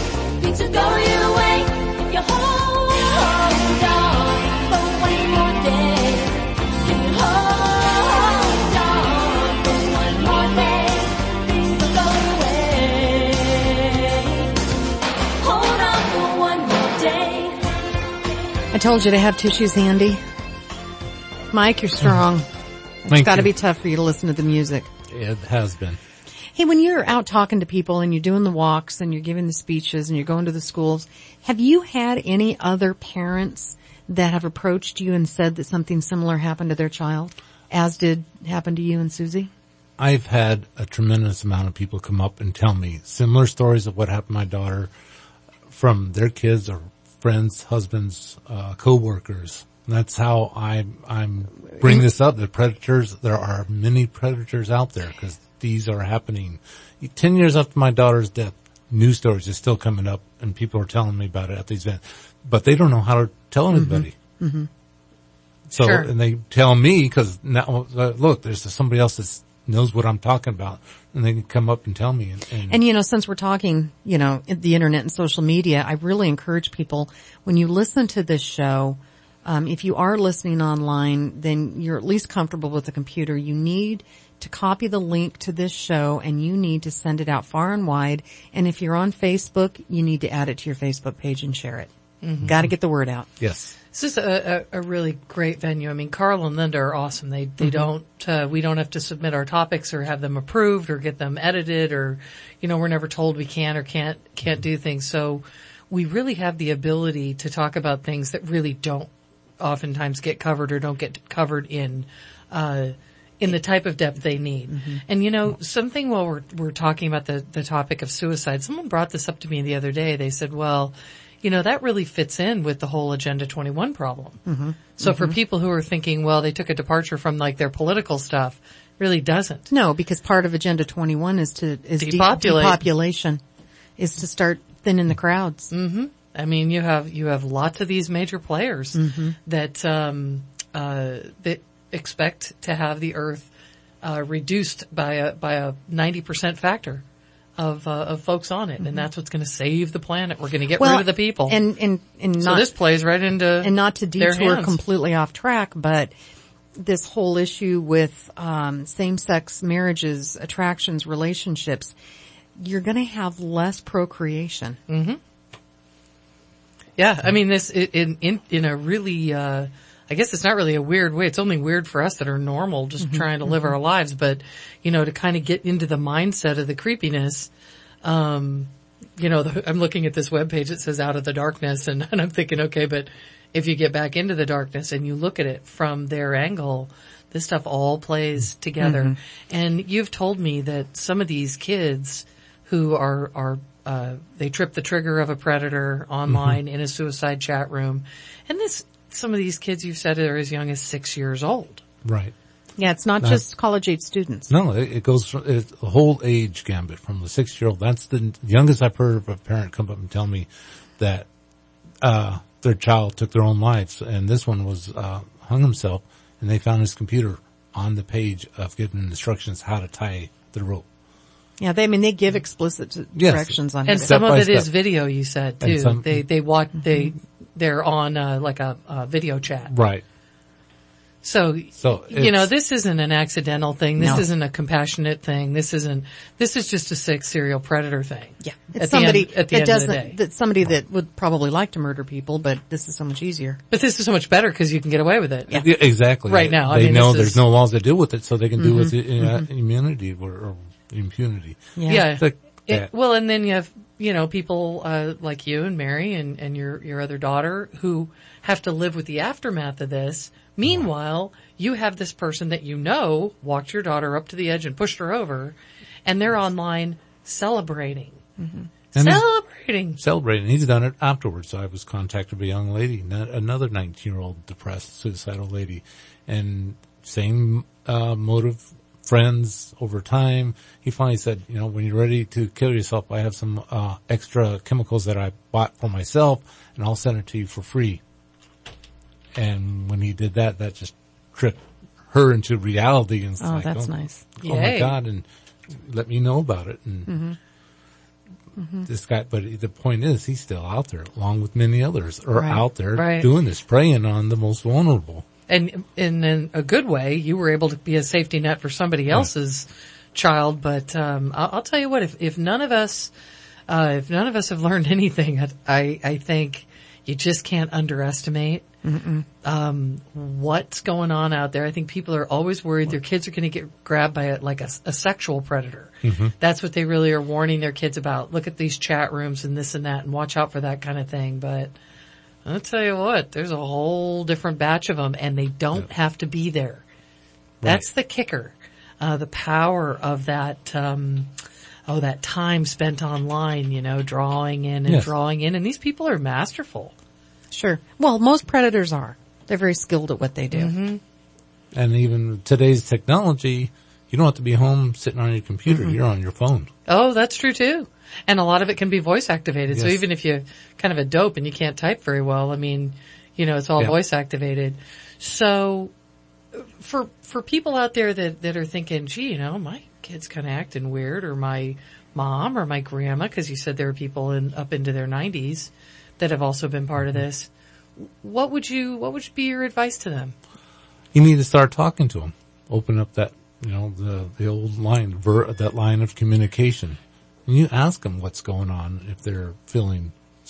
I told you to have tissues handy. Mike, you're strong. It's Thank got to you. be tough for you to listen to the music. It has been. Hey, when you're out talking to people and you're doing the walks and you're giving the speeches and you're going to the schools, have you had any other parents that have approached you and said that something similar happened to their child, as did happen to you and Susie? I've had a tremendous amount of people come up and tell me similar stories of what happened to my daughter from their kids or friends, husbands, uh, co-workers. And that's how I, I'm bring this up. The predators, there are many predators out there because these are happening. Ten years after my daughter's death, news stories are still coming up and people are telling me about it at these events, but they don't know how to tell anybody. Mm-hmm. Mm-hmm. So, Sure. and they tell me because now, uh, look, there's somebody else that knows what I'm talking about and they can come up and tell me. And, and, And, you know, since we're talking, you know, the internet and social media, I really encourage people, when you listen to this show, um, if you are listening online, then you're at least comfortable with the computer. You need to copy the link to this show and you need to send it out far and wide. And if you're on Facebook, you need to add it to your Facebook page and share it. Mhm. Got to get the word out. Yes. This is a, a, a really great venue. I mean, Carl and Linda are awesome. They they Mhm. don't uh, we don't have to submit our topics or have them approved or get them edited or, you know, we're never told we can or can't can't do things. So we really have the ability to talk about things that really don't oftentimes get covered or don't get covered in uh in the type of depth they need. Mm-hmm. And you know, something while we're we're talking about the the topic of suicide, someone brought this up to me the other day. They said, well, you know, that really fits in with the whole Agenda twenty-one problem. Mm-hmm. So for Mhm. people who are thinking, well, they took a departure from like their political stuff, really doesn't. No, because part of Agenda twenty-one is to, is de- Depopulate. depopulation, is to start thinning the crowds. Mm-hmm. I mean, you have, you have lots of these major players Mhm. that, um, uh, that expect to have the earth, uh, reduced by a, by a ninety percent factor of, uh, of folks on it. Mhm. And that's what's going to save the planet. We're going to get Well, rid of the people. And, and, and so not, this plays right into and not to their detour hands. completely off track, but this whole issue with, um, same-sex marriages, attractions, relationships, you're going to have less procreation. Mm-hmm. Yeah, I mean this in in in a really uh I guess it's not really a weird way. It's only weird for us that are normal, just Mhm, trying to live mhm. our lives. But you know, to kind of get into the mindset of the creepiness, um, you know, the, I'm looking at this webpage. It says "Out of the Darkness," and, and I'm thinking, okay, but if you get back into the darkness and you look at it from their angle, this stuff all plays together. Mhm. And you've told me that some of these kids who are are uh they trip the trigger of a predator online in a suicide chat room, and this some of these kids you've said are as young as six years old. Right. Yeah, it's not Not- just college-age students. No, it, it goes from it's a whole age gambit from the six-year-old. That's the youngest I've heard of a parent come up and tell me that uh their child took their own lives, and this one was uh hung himself, and they found his computer on the page of giving instructions how to tie the rope. Yeah, they, I mean, they give explicit Yes. directions on And it. some of by it is step. video, you said And too. some- they they watch they they're on uh, like a, a video chat. Right. So, So you know, it's- this isn't an accidental thing. This No. isn't a compassionate thing. This isn't. This is just a sick serial predator thing. Yeah, At it's the somebody end, at the that end of the doesn't, day. that somebody that would probably like to murder people, but this is so much easier. But this is so much better because you can get away with it. Yeah. Yeah, exactly. Right now, I they mean, know this there's is- no laws that deal with it, so they can do Mhm, with it, uh, mhm. immunity or, or impunity. Yeah. Yeah. It's like It- that. well, and then you have, you know, people, uh, like you and Mary and, and your, your other daughter who have to live with the aftermath of this. Meanwhile, you have this person that you know walked your daughter up to the edge and pushed her over, and they're online celebrating. And he's- Celebrating. Celebrating. He's done it afterwards. So I was contacted by a young lady, n- another nineteen-year-old depressed, suicidal lady, and same uh, motive, friends over time. He finally said, you know, when you're ready to kill yourself, I have some uh, extra chemicals that I bought for myself, and I'll send it to you for free. And when he did that, that just tripped her into reality. And it's Oh, like, that's oh, nice. Oh my Yay. God. And let me know about it. And Mm-hmm. Mm-hmm. this guy, but the point is he's still out there along with many others are Right. out there Right. doing this, preying on the most vulnerable. And, and in a good way, you were able to be a safety net for somebody else's child. But, um, I'll, I'll tell you what, if, if none of us, uh, if none of us have learned anything, I, I think you just can't underestimate Mm-mm. um, what's going on out there. I think people are always worried their kids are going to get grabbed by a, like a, a sexual predator. Mm-hmm. That's what they really are warning their kids about. Look at these chat rooms and this and that, and watch out for that kind of thing. But I'll tell you what, there's a whole different batch of them, and they don't yeah. have to be there. That's right. The kicker. Uh, the power of that, um, oh, that time spent online, you know, drawing in and yes. drawing in. And these people are masterful. Sure. Well, most predators are. They're very skilled at what they do. Mm-hmm. And even today's technology, you don't have to be home sitting on your computer. Mm-hmm. You're on your phone. Oh, that's true too. And a lot of it can be voice activated. Yes. So even if you're kind of a dope and you can't type very well, I mean, you know, it's all yeah. voice activated. So for, for people out there that, that are thinking, gee, you know, my kid's kind of acting weird, or my mom or my grandma, cause you said there are people in, up into their nineties that have also been part of this. What would you, what would be your advice to them? You need to start talking to them. Open up that, you know, the, the old line, ver, that line of communication. And you ask them what's going on if they're feeling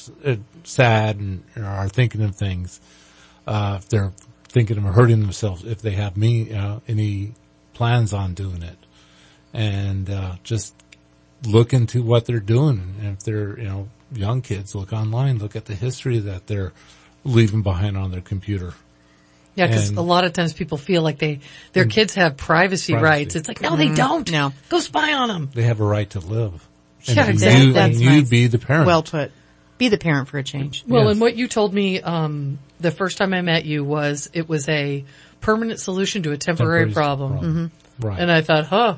sad and are thinking of things. Uh, if they're thinking of hurting themselves, if they have me, uh, any plans on doing it. And, uh, just look into what they're doing. And if they're, you know, young kids, look online, look at the history that they're leaving behind on their computer. Yeah, because a lot of times people feel like they, their kids have privacy, privacy. rights. It's like, no, they don't. No. Go spy on them. They have a right to live. Yeah, and exactly. You, That's and nice. you be the parent. Well put. Be the parent for a change. Well, Yes. and what you told me, um, the first time I met you was it was a permanent solution to a temporary, Temporary problem. problem. Mm-hmm. Right. And I thought, huh,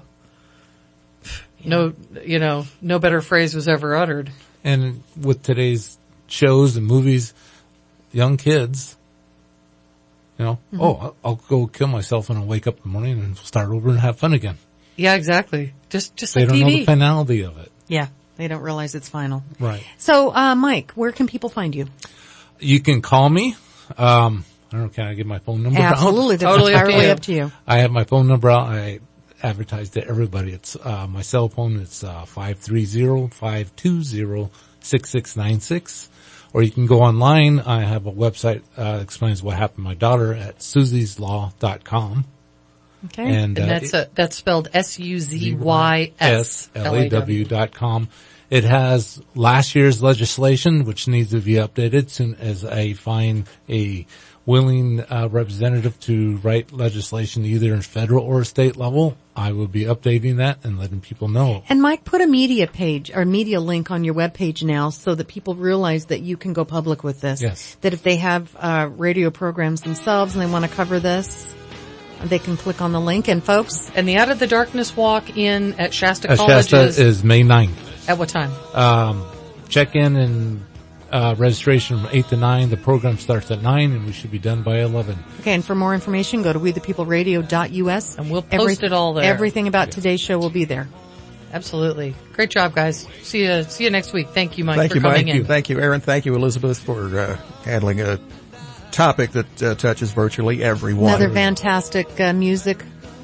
no, you know, no better phrase was ever uttered. And with today's shows and movies, young kids, you know, Mm-hmm. oh, I'll, I'll go kill myself and I'll wake up in the morning and start over and have fun again. Yeah, exactly. Just, just They like don't T V. know the finality of it. Yeah. They don't realize it's final. Right. So, uh, Mike, where can people find you? You can call me. Um, I don't know, can I give my phone number Absolutely. out? That's Totally up to entirely you. up to you. I have my phone number out. I advertise to everybody. It's, uh, my cell phone. It's, uh, five three zero, five two zero, six six nine six. Or you can go online. I have a website, uh, explains what happened to my daughter at suzy's law dot com. Okay. And, And uh, that's a, that's spelled S U Z Y S L A W dot com. It has last year's legislation, which needs to be updated soon as I find a willing uh, representative to write legislation either in federal or state level. I will be updating that and letting people know. And Mike, put a media page or media link on your webpage now so that people realize that you can go public with this. Yes. That if they have uh radio programs themselves and they want to cover this, they can click on the link. And folks, And the Out of the Darkness walk in at Shasta Uh, College Shasta is, is May ninth. at what time? Um, check in and uh, registration from eight to nine. The program starts at nine and we should be done by eleven. okay, and for more information, go to we the people radio dot U S. And we'll post it all there. Everything about today's show will be there. Absolutely. Great job, guys. See you, see you next week. Thank you, Mike, Thank for you, coming Mike. in. Thank you, Aaron. Thank you, Elizabeth, for uh, handling a topic that uh, touches virtually everyone. Another fantastic uh, music.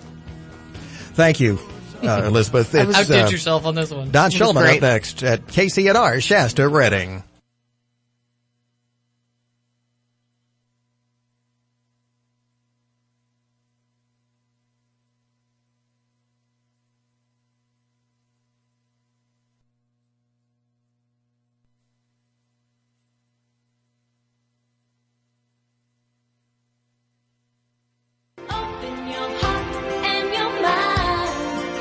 Thank you, uh, Elizabeth. It's, Outdid uh, yourself on this one. Don It was Shulman great. up next at K C N R Shasta Redding. Open your heart and your mind.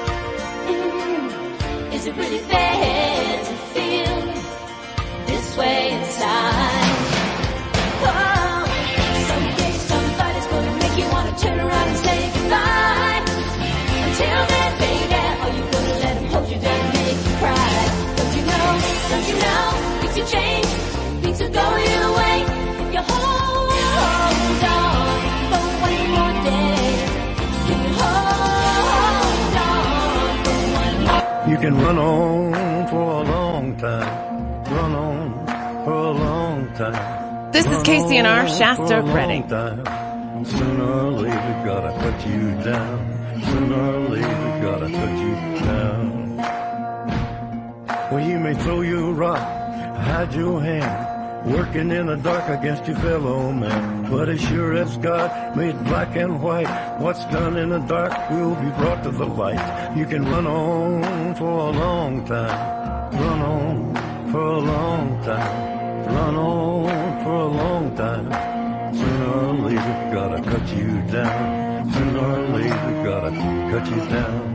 Mm, is it really fair to feel this way inside? Oh, someday somebody's gonna make you wanna turn around and say goodbye. Until then, baby, are you gonna let him hold you down and make you cry? Don't you know, don't you know, things will change, things will go your way if you hold on for one more day. If you hold on for one more. You can run on for a long time. Run on for a long time. This is K C N R Shasta Redding. Sooner or later, gotta cut you down. Sooner or later, gotta cut you down. Well, you may throw your rock, hide your hand, working in the dark against your fellow man. But as sure as God made black and white, what's done in the dark will be brought to the light. You can run on for a long time, run on for a long time, run on for a long time. Sooner or later, gotta cut you down. Sooner or later, gotta cut you down.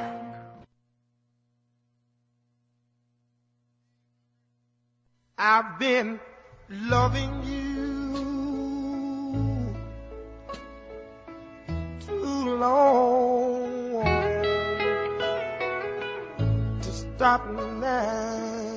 I've been loving you too long to stop now.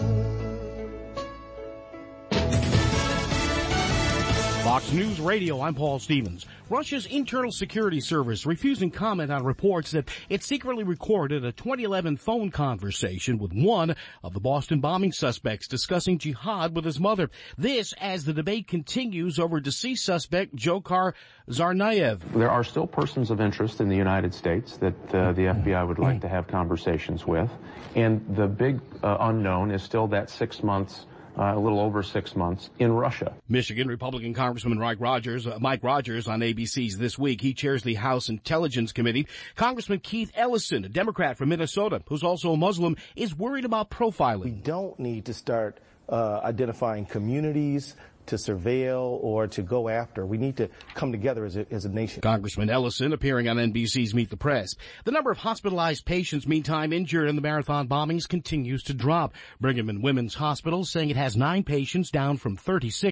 Fox News Radio, I'm Paul Stevens. Russia's Internal Security Service refusing comment on reports that it secretly recorded a twenty eleven phone conversation with one of the Boston bombing suspects discussing jihad with his mother. This as the debate continues over deceased suspect Dzhokhar Tsarnaev. There are still persons of interest in the United States that uh, the F B I would like to have conversations with. And the big uh, unknown is still that six months Uh, a little over six months in Russia. Michigan Republican Congressman Mike Rogers, uh, Mike Rogers on A B C's This Week. He chairs the House Intelligence Committee. Congressman Keith Ellison, a Democrat from Minnesota, who's also a Muslim, is worried about profiling. We don't need to start uh, identifying communities to surveil or to go after. We need to come together as a, as a nation. Congressman Ellison appearing on N B C's Meet the Press. The number of hospitalized patients, meantime, injured in the marathon bombings continues to drop. Brigham and Women's Hospital saying it has nine patients, down from thirty-six